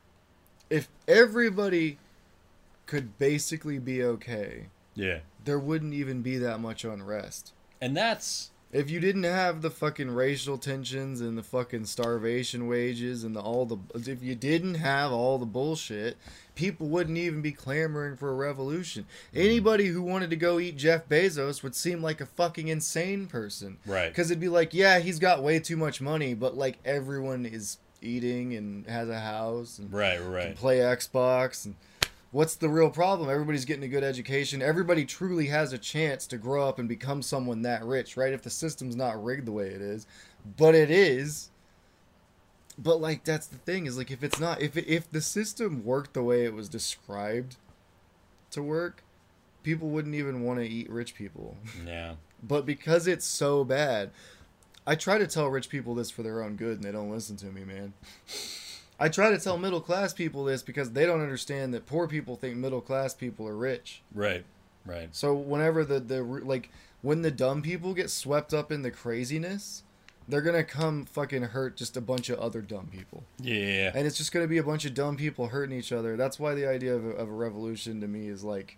if everybody... could basically be okay, yeah, there wouldn't even be that much unrest. And that's... If you didn't have the fucking racial tensions and the fucking starvation wages and the all the... If you didn't have all the bullshit, people wouldn't even be clamoring for a revolution. Anybody who wanted to go eat Jeff Bezos would seem like a fucking insane person. Right. Because it'd be like, yeah, he's got way too much money, but like everyone is eating and has a house and right, right. can play Xbox and... What's the real problem? Everybody's getting a good education. Everybody truly has a chance to grow up and become someone that rich, right? If the system's not rigged the way it is. But it is. But, like, that's the thing, is, like, if it's not... If, if the system worked the way it was described to work, people wouldn't even want to eat rich people. Yeah. But because it's so bad... I try to tell rich people this for their own good, and they don't listen to me, man. I try to tell middle class people this because they don't understand that poor people think middle class people are rich. Right, right. So whenever the, the like when the dumb people get swept up in the craziness, they're gonna come fucking hurt just a bunch of other dumb people. Yeah. And it's just gonna be a bunch of dumb people hurting each other. That's why the idea of a, of a revolution to me is like,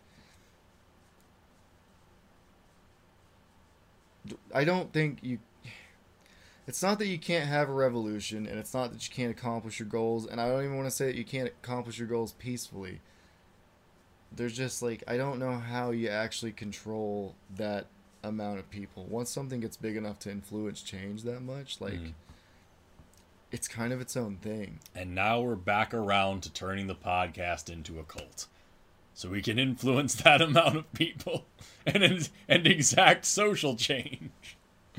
I don't think you... It's not that you can't have a revolution, and it's not that you can't accomplish your goals, and I don't even want to say that you can't accomplish your goals peacefully. There's just, like, I don't know how you actually control that amount of people. Once something gets big enough to influence change that much, like, mm. it's kind of its own thing. And now we're back around to turning the podcast into a cult. So we can influence that amount of people and, and exact social change.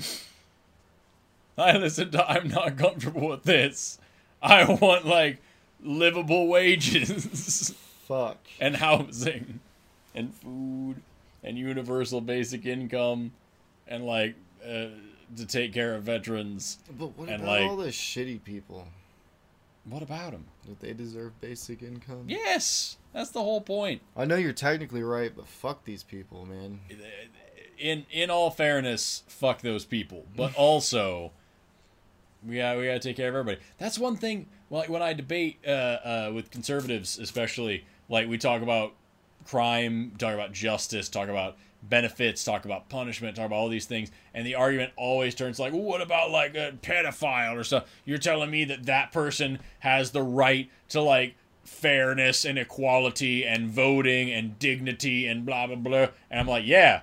I listen to I'm not comfortable with this. I want, like, livable wages. Fuck. And housing. And food. And universal basic income. And, like, uh, to take care of veterans. But what and about like, all the shitty people? What about them? That they deserve basic income? Yes! That's the whole point. I know you're technically right, but fuck these people, man. In, in all fairness, fuck those people. But also... We got, we got to take care of everybody. That's one thing, like, when I debate uh, uh, with conservatives, especially, like, we talk about crime, talk about justice, talk about benefits, talk about punishment, talk about all these things, and the argument always turns like, well, what about, like, a pedophile or stuff? You're telling me that that person has the right to, like, fairness and equality and voting and dignity and blah, blah, blah. And I'm like, yeah.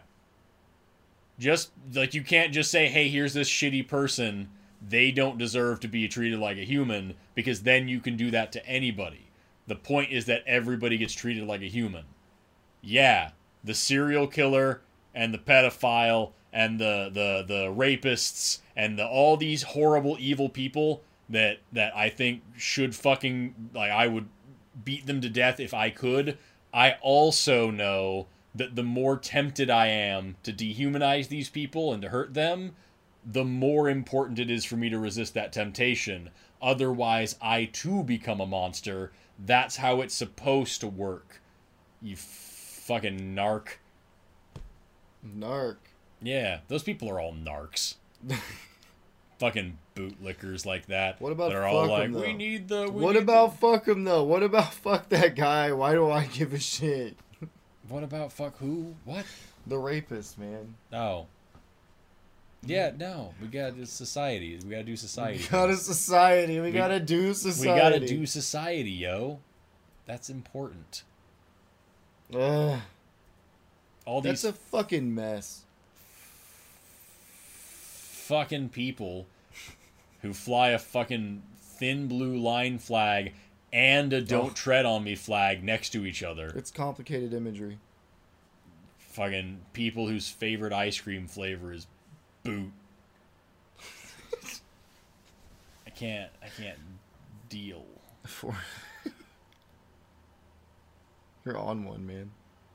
Just, like, you can't just say, hey, here's this shitty person. They don't deserve to be treated like a human, because then you can do that to anybody. The point is that everybody gets treated like a human. Yeah, the serial killer and the pedophile and the the, the rapists and the, all these horrible, evil people that, that I think should fucking, like, I would beat them to death if I could. I also know that the more tempted I am to dehumanize these people and to hurt them, the more important it is for me to resist that temptation. Otherwise, I too become a monster. That's how it's supposed to work. You fucking narc. Narc. Yeah, those people are all narcs. Fucking bootlickers like that. What about They're fuck all like, them, we need the... We what need about the... fuck him, though? What about fuck that guy? Why do I give a shit? What about fuck who? What? The rapist, man. Oh. Yeah, no. We gotta do society. We gotta do society. We gotta society. We, we gotta do society. We gotta do society, yo. That's important. Ugh. All these... That's a fucking mess. fucking people who fly a fucking thin blue line flag and a don't Oh. tread on me flag next to each other. It's complicated imagery. Fucking people whose favorite ice cream flavor is boot. I can't, I can't deal. For You're on one, man.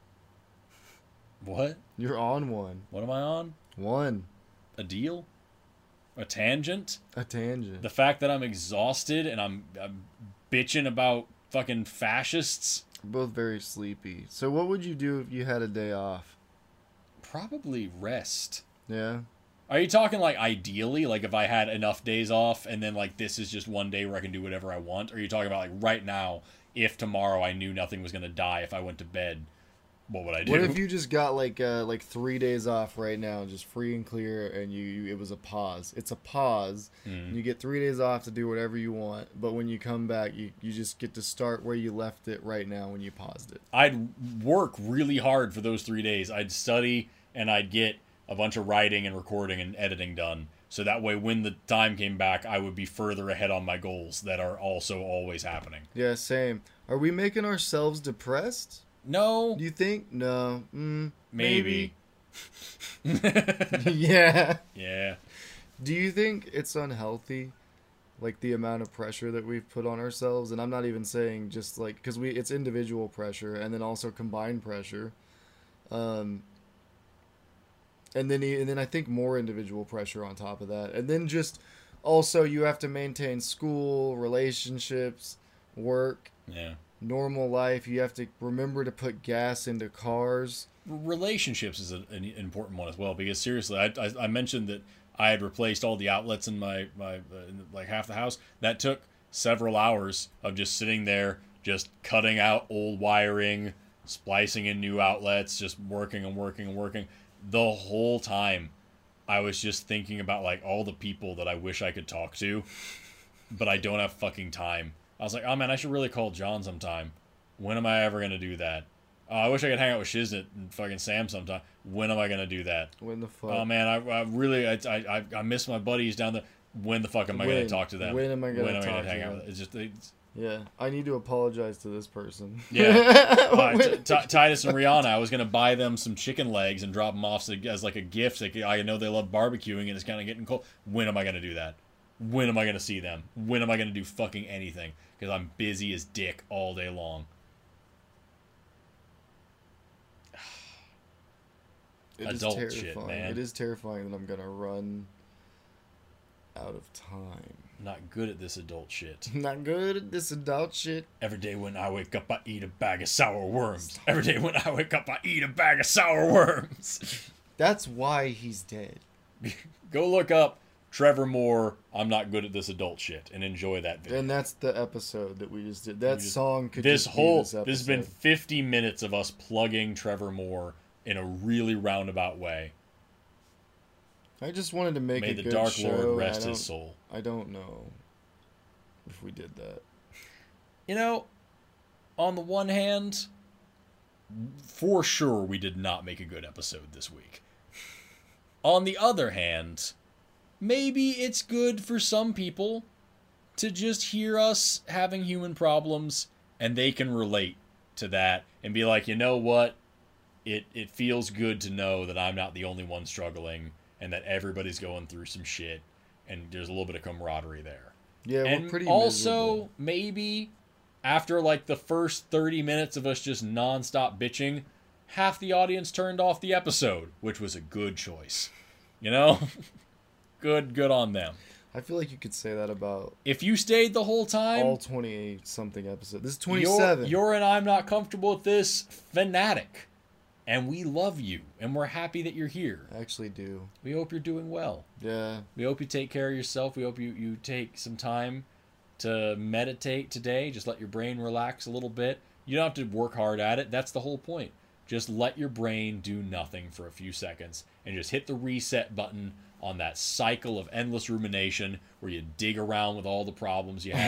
What? You're on one. What am I on? One. A deal? A tangent? A tangent. The fact that I'm exhausted and I'm, I'm bitching about fucking fascists? We're both very sleepy. So what would you do if you had a day off? Probably rest. Yeah? Are you talking like ideally, like if I had enough days off and then like this is just one day where I can do whatever I want? Or are you talking about like right now, if tomorrow I knew nothing was going to die if I went to bed, what would I do? What if you just got like uh, like three days off right now, just free and clear, and you, you it was a pause. It's a pause. Mm. And you get three days off to do whatever you want, but when you come back, you, you just get to start where you left it right now when you paused it. I'd work really hard for those three days. I'd study and I'd get a bunch of writing and recording and editing done. So that way when the time came back, I would be further ahead on my goals that are also always happening. Yeah, same. Are we making ourselves depressed? No, Do you think? No. Mm, maybe. maybe. Yeah. Yeah. Do you think it's unhealthy, like the amount of pressure that we've put on ourselves? And I'm not even saying just like, because we it's individual pressure and then also combined pressure, um, and then and then I think more individual pressure on top of that, and then just also you have to maintain school, relationships, work, Yeah. normal life. You have to remember to put gas into cars. Relationships is a, an important one as well, because seriously, I, I, I mentioned that I had replaced all the outlets in my, my uh, in like half the house. That took several hours of just sitting there, just cutting out old wiring, splicing in new outlets, just working and working and working. The whole time, I was just thinking about like all the people that I wish I could talk to, but I don't have fucking time. I was like, oh man, I should really call John sometime. When am I ever gonna do that? Oh, I wish I could hang out with Shiznit and fucking Sam sometime. When am I gonna do that? When the fuck? Oh man, I, I really I, I I miss my buddies down there. When the fuck am I When? gonna talk to them? When am I gonna when am I talk gonna to hang out them? with? It's just it's, Yeah, I need to apologize to this person. yeah. Uh, T- T- Titus and Rihanna, I was gonna buy them some chicken legs and drop them off as, as like a gift. Like, I know they love barbecuing and it's kind of getting cold. When am I gonna do that? When am I gonna see them? When am I gonna do fucking anything? Because I'm busy as dick all day long. It is Adult shit, terrifying. man. It is terrifying that I'm gonna run out of time. Not good at this adult shit. Not good at this adult shit. Every day when I wake up, I eat a bag of sour worms. Every day when I wake up, I eat a bag of sour worms. That's why he's dead. Go look up Trevor Moore, I'm not good at this adult shit, and enjoy that video. And that's the episode that we just did. That We just- song could this just whole be this, this has been episode. fifty minutes of us plugging Trevor Moore in a really roundabout way. I just wanted to make May a the good Dark show. Lord and rest I don't, his soul. I don't know if we did that. You know, on the one hand, for sure we did not make a good episode this week. On the other hand, maybe it's good for some people to just hear us having human problems and they can relate to that and be like, you know what? It it feels good to know that I'm not the only one struggling and that everybody's going through some shit and there's a little bit of camaraderie there. Yeah, And we're pretty also, miserable. maybe after like the first thirty minutes of us just nonstop bitching, half the audience turned off the episode, which was a good choice. You know? good, good on them. I feel like you could say that about If you stayed the whole time, all twenty-eight something episodes. This is you're, twenty-seven. you're an I'm not comfortable with this fanatic. And we love you, and we're happy that you're here. I actually do. We hope you're doing well. Yeah. We hope you take care of yourself. We hope you, you take some time to meditate today. Just let your brain relax a little bit. You don't have to work hard at it. That's the whole point. Just let your brain do nothing for a few seconds and just hit the reset button on that cycle of endless rumination where you dig around with all the problems you have.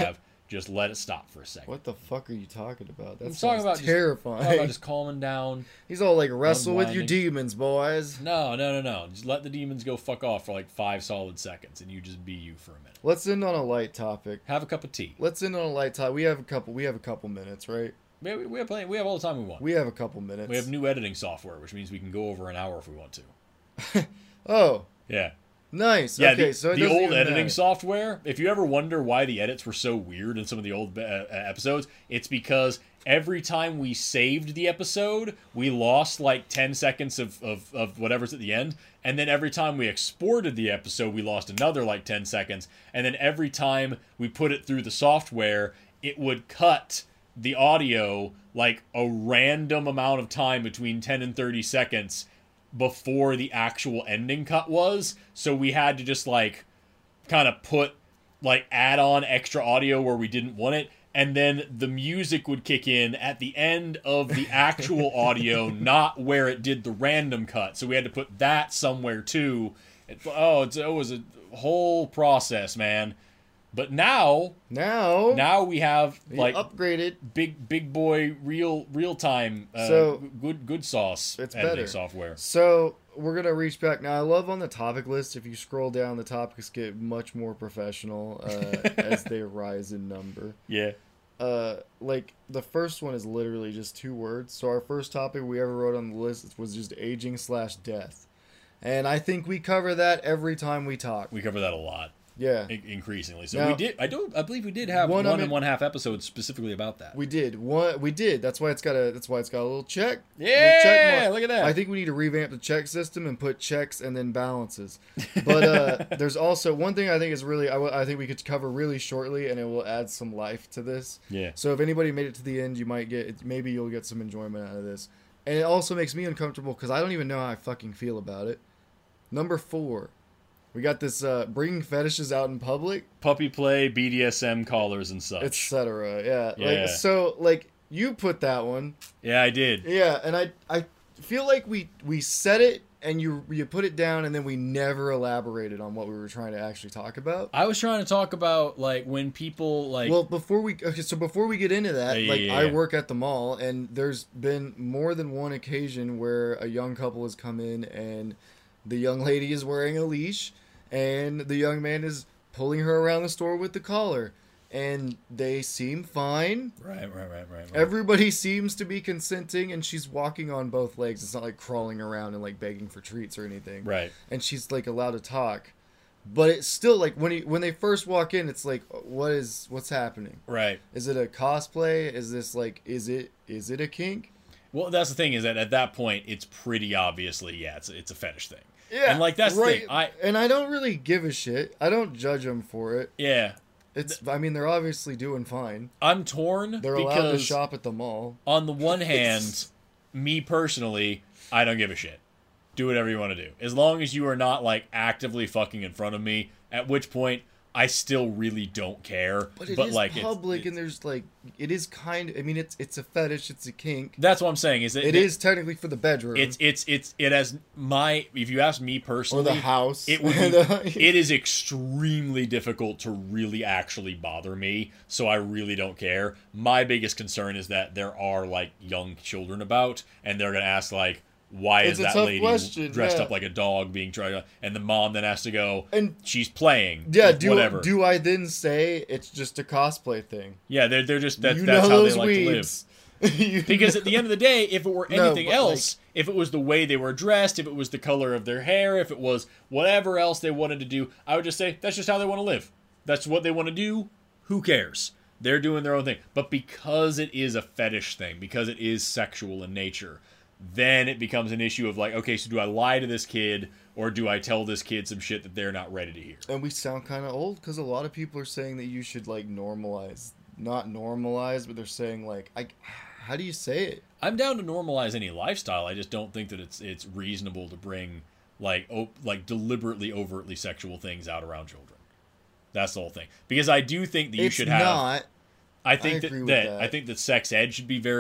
Just let it stop for a second. What the fuck are you talking about? That's talking about terrifying. Just, talking about just calming down. He's all like, wrestle with your unwinding. demons, boys. No, no, no, no. Just let the demons go fuck off for like five solid seconds, and you just be you for a minute. Let's end on a light topic. Have a cup of tea. Let's end on a light topic. We have a couple. We have a couple minutes, right? We have, we have plenty. We have all the time we want. We have a couple minutes. We have new editing software, which means we can go over an hour if we want to. Oh, Yeah. nice. Yeah, okay, the, so it the doesn't old even editing matter. software, if you ever wonder why the edits were so weird in some of the old uh, uh, episodes, it's because every time we saved the episode, we lost like ten seconds of, of, of whatever's at the end. And then every time we exported the episode, we lost another like ten seconds. And then every time we put it through the software, it would cut the audio like a random amount of time between ten and thirty seconds before the actual ending cut was. So we had to just like kind of put like add on extra audio where we didn't want it, and then the music would kick in at the end of the actual audio, not where it did the random cut. So we had to put that somewhere too. It, oh, it's, it was a whole process, man. But now, Now, now we have we like upgraded. big big boy real real time uh, So, good good sauce it's editing better. software. So we're gonna reach back now. I love on the topic list. If you scroll down, the topics get much more professional uh, as they rise in number. Yeah. Uh, like the first one is literally just two words. So our first topic we ever wrote on the list was just aging slash death, and I think we cover that every time we talk. We cover that a lot. Yeah, I- increasingly. So Now- we did. I don't. I believe we did have One one, of and it- one half episodes specifically about that. we did one. We did. That's why it's got a. That's why it's got a little check. little yeah, check mark. look at that. I think we need to revamp the check system and put checks and then balances. But uh, there's also one thing I think is really I, w- I think we could cover really shortly, and it will add some life to this. yeah. So if anybody made it to the end, you might get maybe you'll get some enjoyment out of this. And it also makes me uncomfortable because I don't even know how I fucking feel about it. Number four, we got this uh, bringing fetishes out in public, Puppy play, B D S M collars and such. et cetera. Yeah, Yeah. like so, like you put that one. Yeah, I did. Yeah, and I I feel like we we said it and you you put it down and then we never elaborated on what we were trying to actually talk about. I was trying to talk about like when people like. Well, before we okay, so before we get into that, Yeah, yeah, like yeah, I yeah. work at the mall, and there's been more than one occasion where a young couple has come in, and the young lady is wearing a leash, and the young man is pulling her around the store with the collar, and they seem fine. right, right, right, right. right. Everybody seems to be consenting, and she's walking on both legs. It's not like crawling around and like begging for treats or anything. right. And she's like allowed to talk. But it's still like when he, when they first walk in, it's like, what is what's happening? Right. Is it a cosplay? Is this like is it is it a kink? Well, that's the thing is that at that point it's pretty obviously yeah, it's a, it's a fetish thing. Yeah, And like that's the thing. I and I don't really give a shit. I don't judge them for it. yeah. It's I mean they're obviously doing fine. I'm torn They're because allowed to shop at the mall. on the one hand, me personally, I don't give a shit. Do whatever you want to do. As long as you are not like actively fucking in front of me, at which point I still really don't care. But it is like it's- public, it's, and there's like it is kind. I mean, it's it's a fetish. It's a kink. that's what I'm saying. Is that It is technically for the bedroom. It's it's it's it has my. If you ask me or personally, the house. It would be, it is extremely difficult to really actually bother me, so I really don't care. My biggest concern is that there are like young children about, and they're gonna ask like, why It's is a that tough lady question, dressed yeah. up like a dog being tried to, and the mom then has to go, And- she's playing, Yeah, do whatever. do I then say it's just a cosplay thing? yeah, they're they're just that's you that's know how those they like to live. weeds. You Because know- at the end of the day, if it were No, anything but, else, if it was the way they were dressed, if it was the color of their hair, if it was whatever else they wanted to do, I would just say that's just how they want to live. That's what they want to do. Who cares? They're doing their own thing. But because it is a fetish thing, because it is sexual in nature, then it becomes an issue of like, okay, so do I lie to this kid or do I tell this kid some shit that they're not ready to hear? and we sound kind of old because a lot of people are saying that you should like normalize, not normalize, but they're saying like, I, how do you say it? I'm down to normalize any lifestyle. I just don't think that it's it's reasonable to bring like oh, like deliberately overtly sexual things out around children. That's the whole thing. Because I do think that you it's should have not. I think I that, agree with that that. I think that sex ed should be very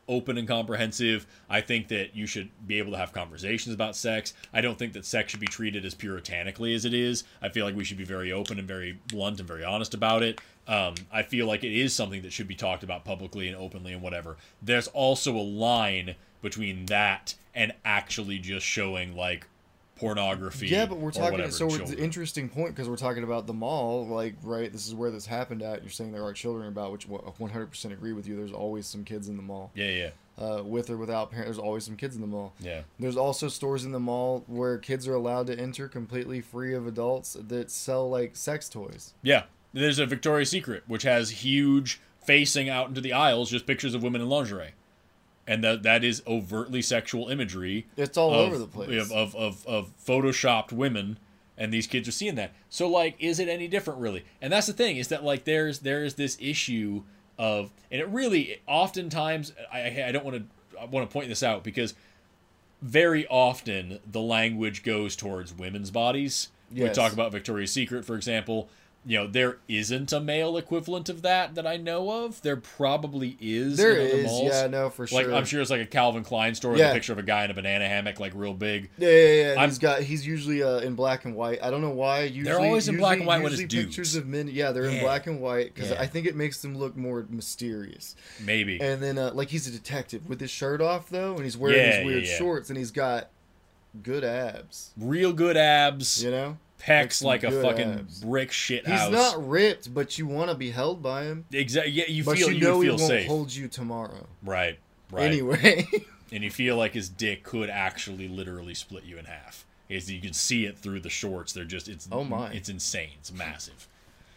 open and comprehensive. I think that you should be able to have conversations about sex. I don't think that sex should be treated as puritanically as it is. I feel like we should be very open and very blunt and very honest about it. Um, I feel like it is something that should be talked about publicly and openly and whatever. There's also a line between that and actually just showing, like, pornography. Yeah, but we're talking. Whatever, so it's children. an interesting point because we're talking about the mall. Like, right, this is where this happened at. You're saying there are children about, which one hundred percent agree with you. There's always some kids in the mall. Yeah, yeah. Uh, with or without parents, there's always some kids in the mall. Yeah. There's also stores in the mall where kids are allowed to enter completely free of adults that sell like sex toys. Yeah. There's a Victoria's Secret, which has huge facing out into the aisles, just pictures of women in lingerie. And that that is overtly sexual imagery. It's all of, over the place. Of, of, of, of photoshopped women, and these kids are seeing that. So, like, is it any different, really? And that's the thing, is that, like, there's there's this issue of... And it really, oftentimes, I, I don't want to I want to point this out, because very often the language goes towards women's bodies. Yes. We talk about Victoria's Secret, for example. You know, there isn't a male equivalent of that that I know of. There probably is. There in other is, malls. yeah, no, for Like, sure. I'm sure it's like a Calvin Klein store with Yeah. a picture of a guy in a banana hammock, like real big. Yeah, yeah, yeah. And I'm- he's got. He's usually uh, in black and white. I don't know why. Usually, They're always in black usually- and white when it's usually dudes. pictures of men. Yeah, they're in Yeah. black and white because Yeah. I think it makes them look more mysterious. Maybe. And then, uh, like, he's a detective with his shirt off though, and he's wearing Yeah, his weird yeah, yeah. shorts, and he's got good abs. Real good abs. You know, Pecs some like a good fucking abs. brick shit he's house. not ripped, but you want to be held by him. Exactly. Yeah, you But feel you you, know he feel won't safe. hold you tomorrow. Right. Right. Anyway. And you feel like his dick could actually literally split you in half. Is you can see it through the shorts. They're just it's Oh my. it's insane. It's massive.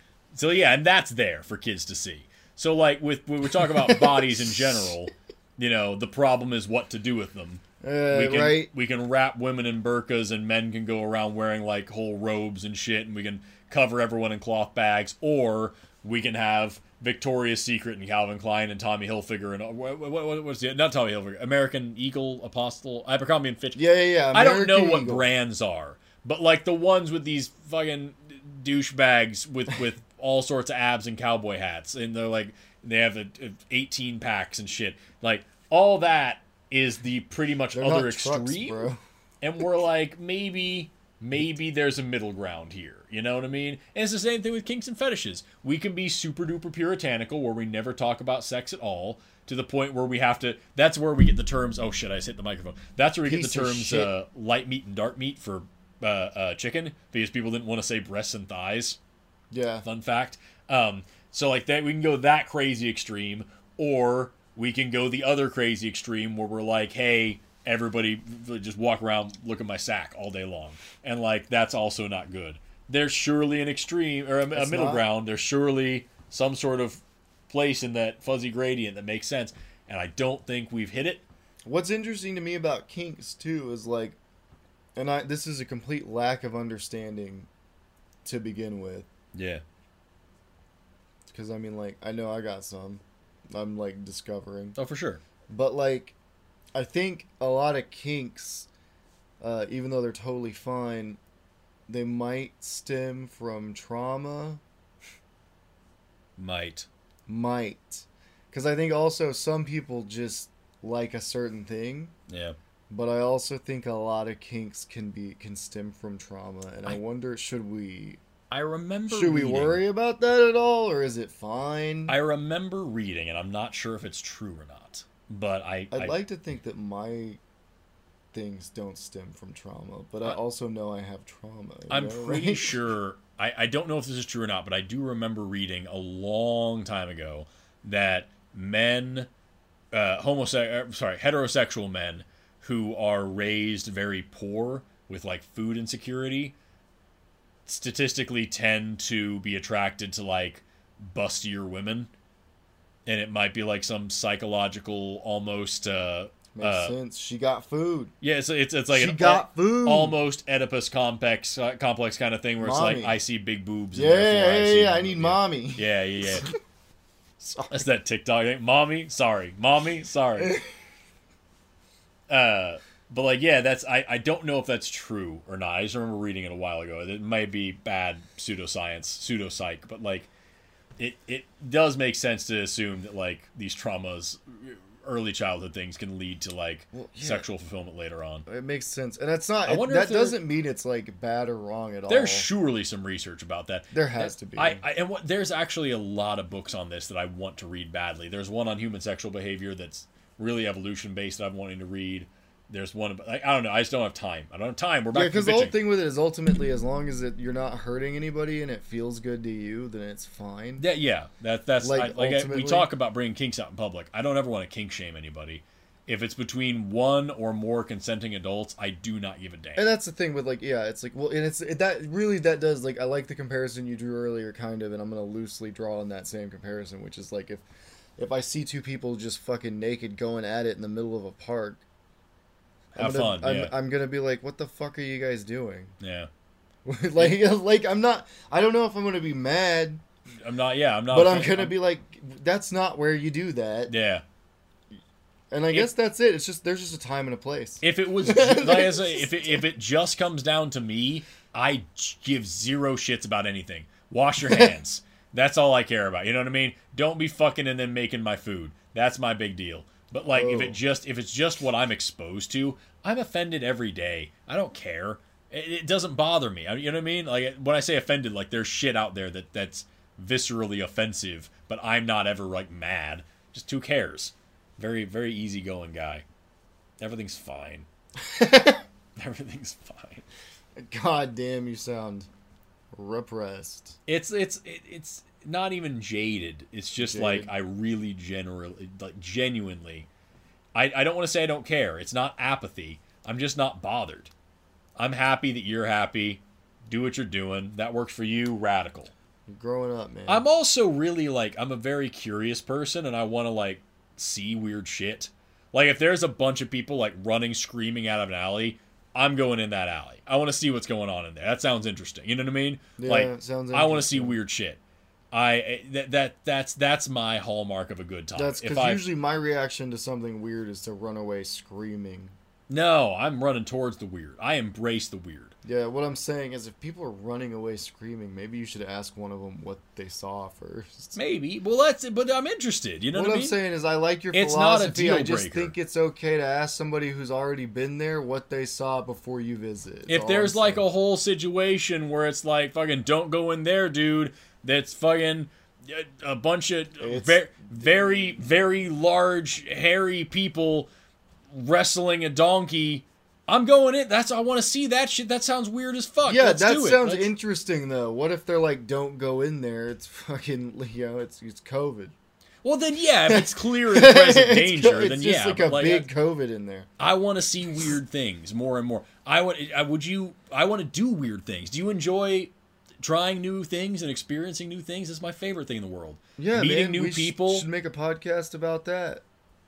So yeah, and that's there for kids to see. So like with when we talk about bodies in general, you know, the problem is what to do with them. Uh, we can right? we can wrap women in burqas and men can go around wearing like whole robes and shit, and we can cover everyone in cloth bags, or we can have Victoria's Secret and Calvin Klein and Tommy Hilfiger and what, what, what what's the not Tommy Hilfiger, American Eagle, Apostle, Abercrombie and Fitch. Yeah, yeah, yeah. I don't know American what Eagle. brands are, but like the ones with these fucking douchebags with with all sorts of abs and cowboy hats, and they're like they have a, a eighteen packs and shit. Like all that is the pretty much They're other not trucks, extreme, bro. and we're like maybe maybe there's a middle ground here. You know what I mean? And it's the same thing with kinks and fetishes. We can be super duper puritanical where we never talk about sex at all, to the point where we have to. That's where we get the terms. Oh shit! I just hit the microphone. That's where we get Piece the of terms shit. uh, light meat and dark meat for uh, uh, chicken, because people didn't want to say breasts and thighs. Yeah. Fun fact. Um, so like that, we can go that crazy extreme, or we can go the other crazy extreme where we're like, hey, everybody just walk around, look at my sack all day long, and like that's also not good. There's surely an extreme or a, a It's middle not. ground. There's surely some sort of place in that fuzzy gradient that makes sense, and I don't think we've hit it. What's interesting to me about kinks too is like, and I this is a complete lack of understanding to begin with, Yeah. because I mean, like, I know I got some, I'm like discovering, Oh, for sure. but like, I think a lot of kinks, uh, even though they're totally fine, they might stem from trauma. Might. Might, because I think also some people just like a certain thing. Yeah. But I also think a lot of kinks can be can stem from trauma, and I, I- wonder should we I remember. should we reading- worry about that at all, or is it fine? I remember reading, and I'm not sure if it's true or not, but I. I'd I like to think that my things don't stem from trauma, but I I- also know I have trauma. you I'm know, pretty right? sure. I, I don't know if this is true or not, but I do remember reading a long time ago that men, uh, homosexual, sorry, heterosexual men who are raised very poor with like food insecurity, statistically tend to be attracted to like bustier women, and it might be like some psychological almost. Uh, Makes uh, sense. She got food. yeah, it's it's, it's like She an got food. almost Oedipus complex uh, complex kind of thing where Mommy. it's like I see big boobs. Yeah, and therefore yeah, I see yeah. I big need boobs. mommy. Yeah, yeah, yeah. Sorry. That's that TikTok thing. Mommy, sorry. Mommy, sorry. uh, but like, yeah, that's I, I don't know if that's true or not. I just remember reading it a while ago. It might be bad pseudoscience, pseudopsych, but like, it it does make sense to assume that like these traumas early childhood things can lead to like Well, yeah. sexual fulfillment later on. It makes sense, and that's not. I It, wonder that if there- doesn't mean it's like bad or wrong at all. There's surely some research about that. There has That- to be. I, I and what there's actually a lot of books on this that I want to read badly. There's one on human sexual behavior that's really evolution based that I'm wanting to read. There's one about, like, I don't know. I just don't have time. I don't have time. We're back Yeah, to because the whole bitching. thing with it is ultimately, as long as it, you're not hurting anybody and it feels good to you, then it's fine. Yeah, yeah. That that's Like, I, like I, we ultimately- talk about bringing kinks out in public. I don't ever want to kink shame anybody. If it's between one or more consenting adults, I do not give a damn. And that's the thing with like, yeah, it's like, well, and it's it, that really that does like I like the comparison you drew earlier, kind of, and I'm gonna loosely draw on that same comparison, which is like if if I see two people just fucking naked going at it in the middle of a park, I'm Have gonna, fun. I'm, yeah. I'm gonna be like, what the fuck are you guys doing? yeah. like, like I'm not. I don't know if I'm gonna be mad, I'm not. Yeah. I'm not. but I'm gonna be like, that's not where you do that. Yeah. And I If- guess that's it. It's just there's just a time and a place. If it was, like I say, if it, if it just comes down to me, I give zero shits about anything. Wash your hands. That's all I care about. You know what I mean? Don't be fucking and then making my food. That's my big deal. But like, if Oh. it just if it's just what I'm exposed to, I'm offended every day. I don't care. It, it doesn't bother me. I, you know what I mean? Like when I say offended, like there's shit out there that that's viscerally offensive, but I'm not ever like mad. Just who cares? Very very easygoing guy. Everything's fine. Everything's fine. God damn, you sound repressed. It's it's it, it's not even jaded. It's just Jaded. like I really generally like genuinely. I I don't want to say I don't care. It's not apathy. I'm just not bothered. I'm happy that you're happy. Do what you're doing. That works for you. Radical. You're growing up, man. I'm also really like I'm a very curious person and I want to like see weird shit. Like if there's a bunch of people like running screaming out of an alley, I'm going in that alley. I want to see what's going on in there. That sounds interesting. You know what I mean? Yeah, like it sounds I want to see interesting. weird shit. I that that that's that's my hallmark of a good time. That's if because I usually my reaction to something weird is to run away screaming. no, I'm running towards the weird. I embrace the weird. Yeah, what I'm saying is if people are running away screaming, maybe you should ask one of them what they saw first. Maybe. Well, that's but I'm interested. You know what what, I I'm mean? saying is I like your It's not a philosophy. deal I just breaker. think it's okay to ask somebody who's already been there what they saw before you visit. If there's like a whole situation where it's like fucking don't go in there, dude, that's fucking a, a bunch of It's- very, very, very large, hairy people wrestling a donkey. I'm going in. That's I want to see that shit. That sounds weird as fuck. Yeah, Let's that do it. sounds Let's- interesting though. What if they're like, don't go in there? It's fucking, you know, it's it's COVID. Well, then yeah, if it's clear and present It's danger, co- it's then just yeah. like but a like, big COVID in there. I want to see weird things more and more. I would. I would you. I want to do weird things. Do you enjoy trying new things and experiencing new things? It's my favorite thing in the world. Yeah, meeting man, new we sh- people. should make a podcast about that.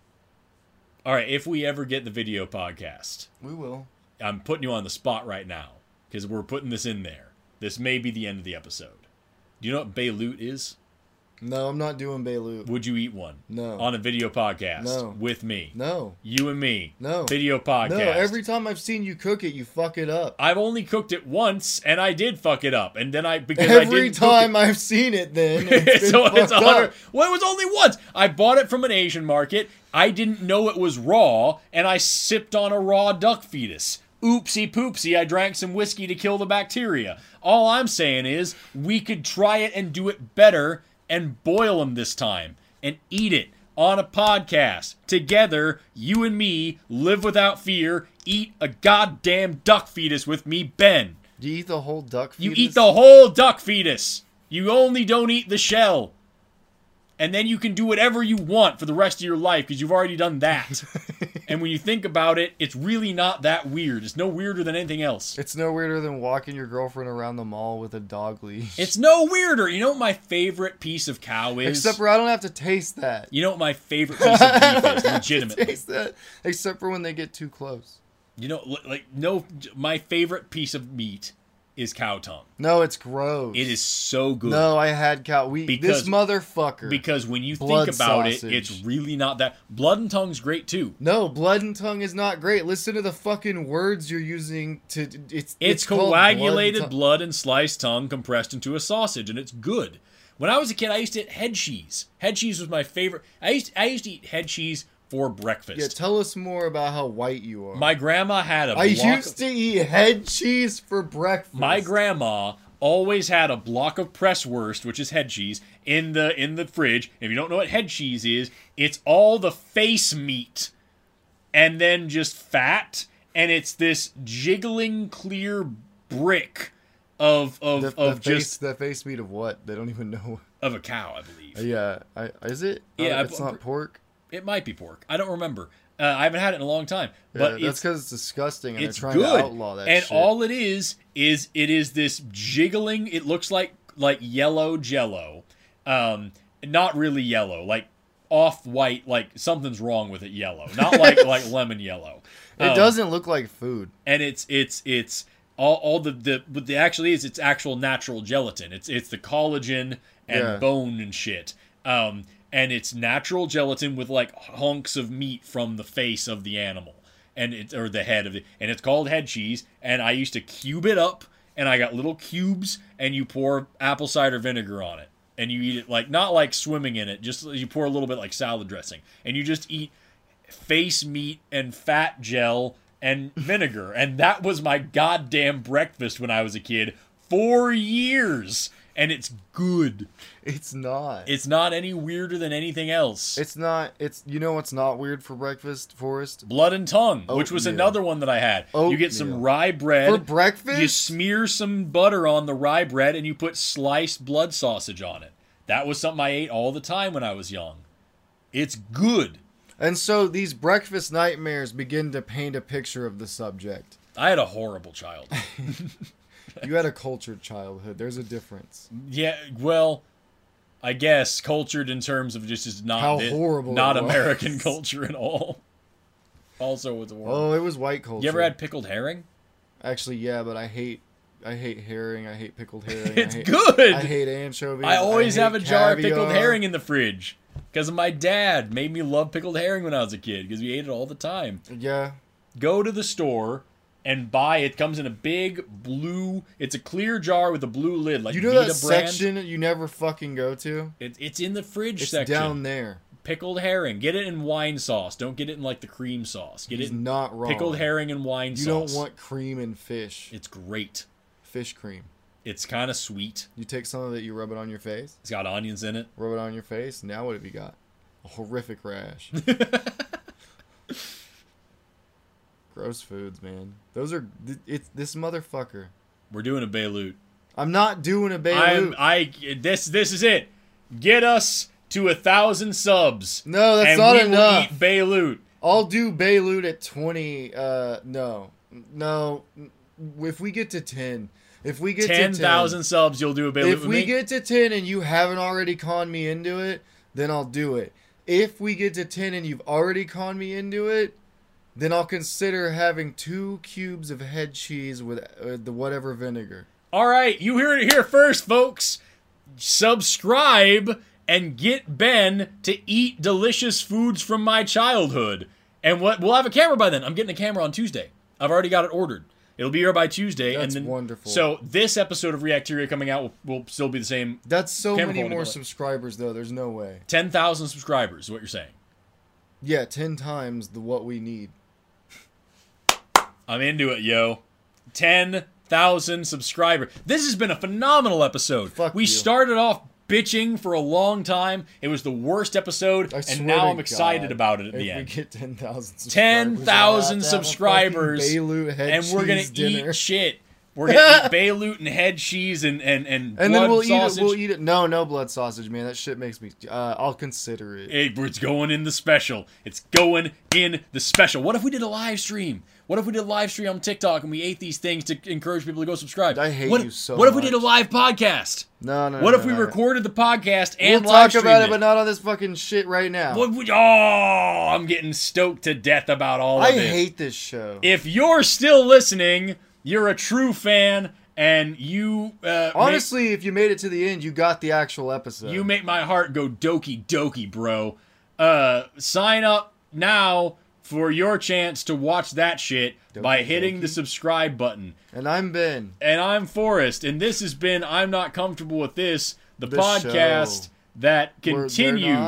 All right, if we ever get the video podcast, We will. I'm putting you on the spot right now because we're putting this in there. This may be the end of the episode. Do you know what Beirut is? No, I'm not doing Beirut. Would you eat one No. on a video podcast No. with me? No. You and me. No. Video podcast. No, every time I've seen you cook it, you fuck it up. I've only cooked it once, and I did fuck it up, and then I because I Every didn't cook time I've seen it, then it's it. been so fucked it's a hundred. up. Well, it was only once. I bought it from an Asian market. I didn't know it was raw, and I sipped on a raw duck fetus. Oopsie poopsie, I drank some whiskey to kill the bacteria. All I'm saying is we could try it and do it better and boil them this time and eat it on a podcast. Together, you and me, live without fear, eat a goddamn duck fetus with me, Ben. Do you eat the whole duck fetus? You eat the whole duck fetus. You only don't eat the shell. And then you can do whatever you want for the rest of your life because you've already done that. And when you think about it, it's really not that weird. It's no weirder than anything else. It's no weirder than walking your girlfriend around the mall with a dog leash. It's no weirder. You know what my favorite piece of cow is? Except for I don't have to taste that. You know what my favorite piece of beef is, legitimately. Taste that. Except for when they get too close. You know, li- like, no, my favorite piece of meat is cow tongue. No, it's gross. It is so good. No, I had cow. We Because- this motherfucker. Because when you Blood think about sausage. it, it's really not that. Blood and tongue's great too. No, blood and tongue is not great. Listen to the fucking words you're using to. It's It's, called coagulated blood blood, and and sliced tongue compressed into a sausage, and it's good. When I was a kid, I used to eat head cheese. Head cheese was my favorite. I used I used to eat head cheese for breakfast. Yeah, tell us more about how white you are. My grandma had a I block used to eat head cheese for breakfast. My grandma always had a block of presswurst, which is head cheese, in the in the fridge. If you don't know what head cheese is, it's all the face meat and then just fat, and it's this jiggling clear brick of of the, of the just face, the face meat of what? They don't even know. of a cow, I believe. Yeah, I, is it? Yeah, uh, it's I- not pork. It might be pork. I don't remember. Uh, I haven't had it in a long time. Yeah, But that's it's because it's disgusting, and it's they're trying good. to outlaw that and shit. all it is is it is this jiggling. It looks like like yellow Jello, um, not really yellow, like off white. Like something's wrong with it. Yellow, not like like lemon yellow. It Um, doesn't look like food. and it's it's it's all, all the the what the actually is it's actual natural gelatin. It's it's the collagen and Yeah. bone and shit. Um, and it's natural gelatin with like hunks of meat from the face of the animal and it's or the head of it, and it's called head cheese. And I used to cube it up, and I got little cubes, and you pour apple cider vinegar on it, and you eat it like not like swimming in it, just you pour a little bit like salad dressing, and you just eat face meat and fat gel and vinegar. And that was my goddamn breakfast when I was a kid. Four years. And it's good. It's not. It's not any weirder than anything else. It's not. It's you know what's not weird for breakfast, Forrest? Blood and tongue, which was Oatmeal. another one that I had. You get some Oatmeal. rye bread. For breakfast? You smear some butter on the rye bread, and you put sliced blood sausage on it. That was something I ate all the time when I was young. It's good. And so these breakfast nightmares begin to paint a picture of the subject. I had a horrible childhood. You had a cultured childhood. There's a difference. Yeah, well, I guess cultured in terms of just is not How thi- horrible not it was. American culture at all. Also, was horrible. Oh, it was white culture. You ever had pickled herring? Actually, yeah, but I hate, I hate herring. I hate pickled herring. It's I hate, good. I hate anchovies. I always hate have a jar of pickled caviar. herring in the fridge because my dad made me love pickled herring when I was a kid because we ate it all the time. Yeah, Go to the store and buy it. Comes in a big blue. It's a clear jar with a blue lid, like you know Vita that brand. section you never fucking go to? It, it's in the fridge It's section. down there. Pickled herring. Get it in wine sauce. Don't get it in like the cream sauce. Get He's it in not wrong. pickled herring and wine You sauce. don't want cream and fish. It's great. Fish cream. It's kind of sweet. You take some of it, you rub it on your face. It's got onions in it. Rub it on your face. Now what have you got? A horrific rash. Gross foods, man. Those are th- it's this motherfucker. We're doing a Beirut. I'm not doing a I'm Beirut. I this this is it. Get us to a thousand subs. No, that's and not we enough. will eat Beirut. I'll do Beirut at twenty. Uh, no, no. If we get to ten, if we get Ten to thousand subs, you'll do a Beirut if with we me. get to ten and you haven't already conned me into it, then I'll do it. If we get to ten and you've already conned me into it, then I'll consider having two cubes of head cheese with uh, the whatever vinegar. All right, you heard it here first, folks. Subscribe and get Ben to eat delicious foods from my childhood. And what we'll have a camera by then. I'm getting a camera on Tuesday. I've already got it ordered. It'll be here by Tuesday. That's and then, wonderful. So this episode of Reacteria coming out will, will still be the same. That's so Camera many quality, more but like- subscribers, though. There's no way. ten thousand subscribers is what you're saying. Yeah, ten times the what we need. I'm into it, yo. ten thousand subscribers. This has been a phenomenal episode. Fuck we you. started off bitching for a long time. It was the worst episode, I and swear now to I'm excited God, about it at if the end. we get ten thousand subscribers, ten thousand we'll have to have a subscribers, fucking Beirut head and we're gonna cheese dinner. eat shit. We're gonna eat Beirut and head cheese and and and, And blood then we'll sausage. eat it. We'll eat it. No, no blood sausage, man. That shit makes me. Uh, I'll consider it. It- It's going in the special. It's going in the special. What if we did a live stream? What if we did a live stream on TikTok and we ate these things to encourage people to go subscribe? I hate what, you so What if we did a much. live podcast? No, no. What no, if we no, no. recorded the podcast We'll and live talk streamed about it, it? but not on this fucking shit right now. What would, oh, I'm getting stoked to death about all of I this. hate this show. If you're still listening, you're a true fan, and you uh, Honestly, if you made it to the end, you got the actual episode. make, you make my heart go doki doki, bro. Uh, sign up now for your chance to watch that shit by Doki hitting doki. the subscribe button. And I'm Ben. And I'm Forrest, and this has been I'm Not Comfortable With This, the This podcast show. that Where they're continues not.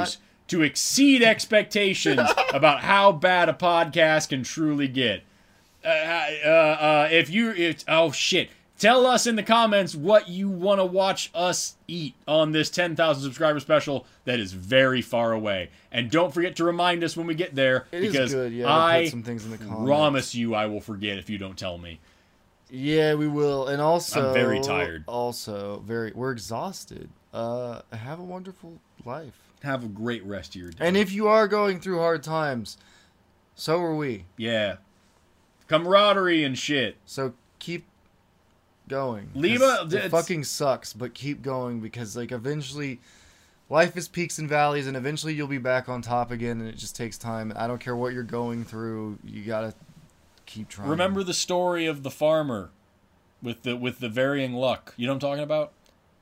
to exceed expectations about how bad a podcast can truly get. Uh, uh, uh, if you, if, oh shit, tell us in the comments what you want to watch us eat on this ten thousand subscriber special that is very far away. And don't forget to remind us when we get there, It because is good, yeah. I Put some things in the comments. promise you I will forget if you don't tell me. Yeah, we will. And also, I'm very tired. Also, very, we're exhausted. Uh, have a wonderful life. Have a great rest of your day. And if you are going through hard times, so are we. Yeah. Camaraderie and shit. So keep going. Leave 'Cause a- It it's- fucking sucks, but keep going because, like, eventually, life is peaks and valleys, and eventually you'll be back on top again, and it just takes time. And I don't care what you're going through, you gotta keep trying. Remember the story of the farmer with the with the varying luck. You know what I'm talking about?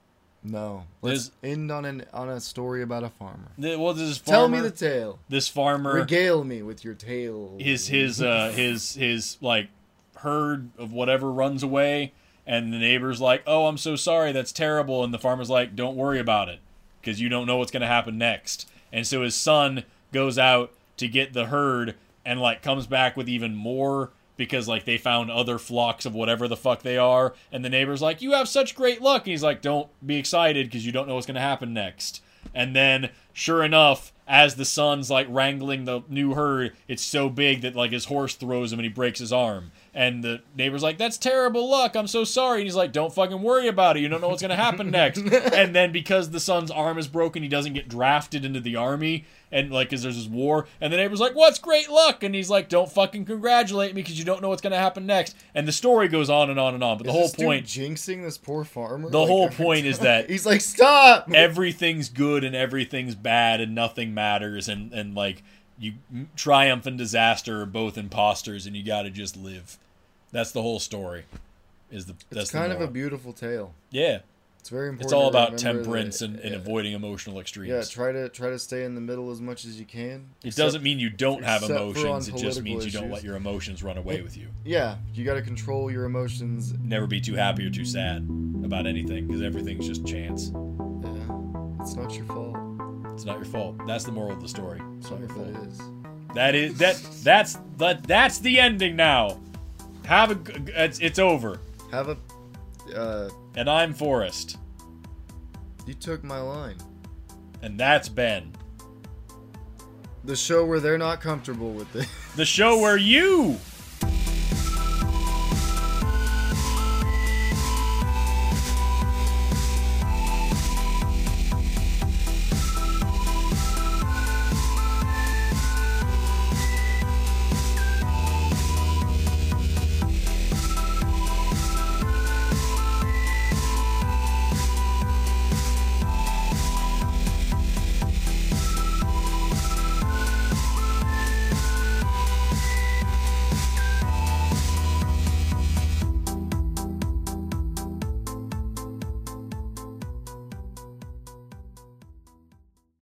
No. Let's end on an on a story about a farmer. The, well, this farmer, Tell me the tale. this farmer Regale me with your tale. his his uh his his like herd of whatever runs away, and the neighbor's like, "Oh, I'm so sorry, that's terrible," and the farmer's like, "Don't worry about it, because you don't know what's gonna happen next." And so his son goes out to get the herd and like comes back with even more, because like they found other flocks of whatever the fuck they are, and the neighbor's like, "You have such great luck," and he's like, "Don't be excited, because you don't know what's gonna happen next." And then, sure enough, as the son's like wrangling the new herd, it's so big that like his horse throws him and he breaks his arm. And the neighbor's like, "That's terrible luck, I'm so sorry." And he's like, "Don't fucking worry about it, you don't know what's gonna happen next." And then because the son's arm is broken, he doesn't get drafted into the army, and like, cause there's this war, and the neighbor's like, "What's great luck?" And he's like, "Don't fucking congratulate me, because you don't know what's gonna happen next." And the story goes on and on and on, but the Is whole this dude point, jinxing this poor farmer. the Like, whole every point is time? that he's like, stop. everything's good and everything's bad and nothing matters, and and like you triumph and disaster are both imposters, and you gotta just live. That's the whole story. Is the that's It's kind the of a moral. beautiful tale. Yeah, It's very important. it's all to about remember temperance that- and, and yeah. avoiding emotional extremes. Yeah, try to try to stay in the middle as much as you can. It Except- doesn't mean you don't have except for emotions. on It just political means you don't issues. let your emotions run away with you. Yeah, you got to control your emotions. Never be too happy or too sad about anything, because everything's just chance. Yeah, it's not your fault. It's not your fault. That's the moral of the story. It's not your But fault. it is. That is that. That's that. That's the ending now. Have a. g- It's it's over. Have a. Uh, And I'm Forrest. you took my line. And that's Ben. The show where they're not comfortable with it. The show where you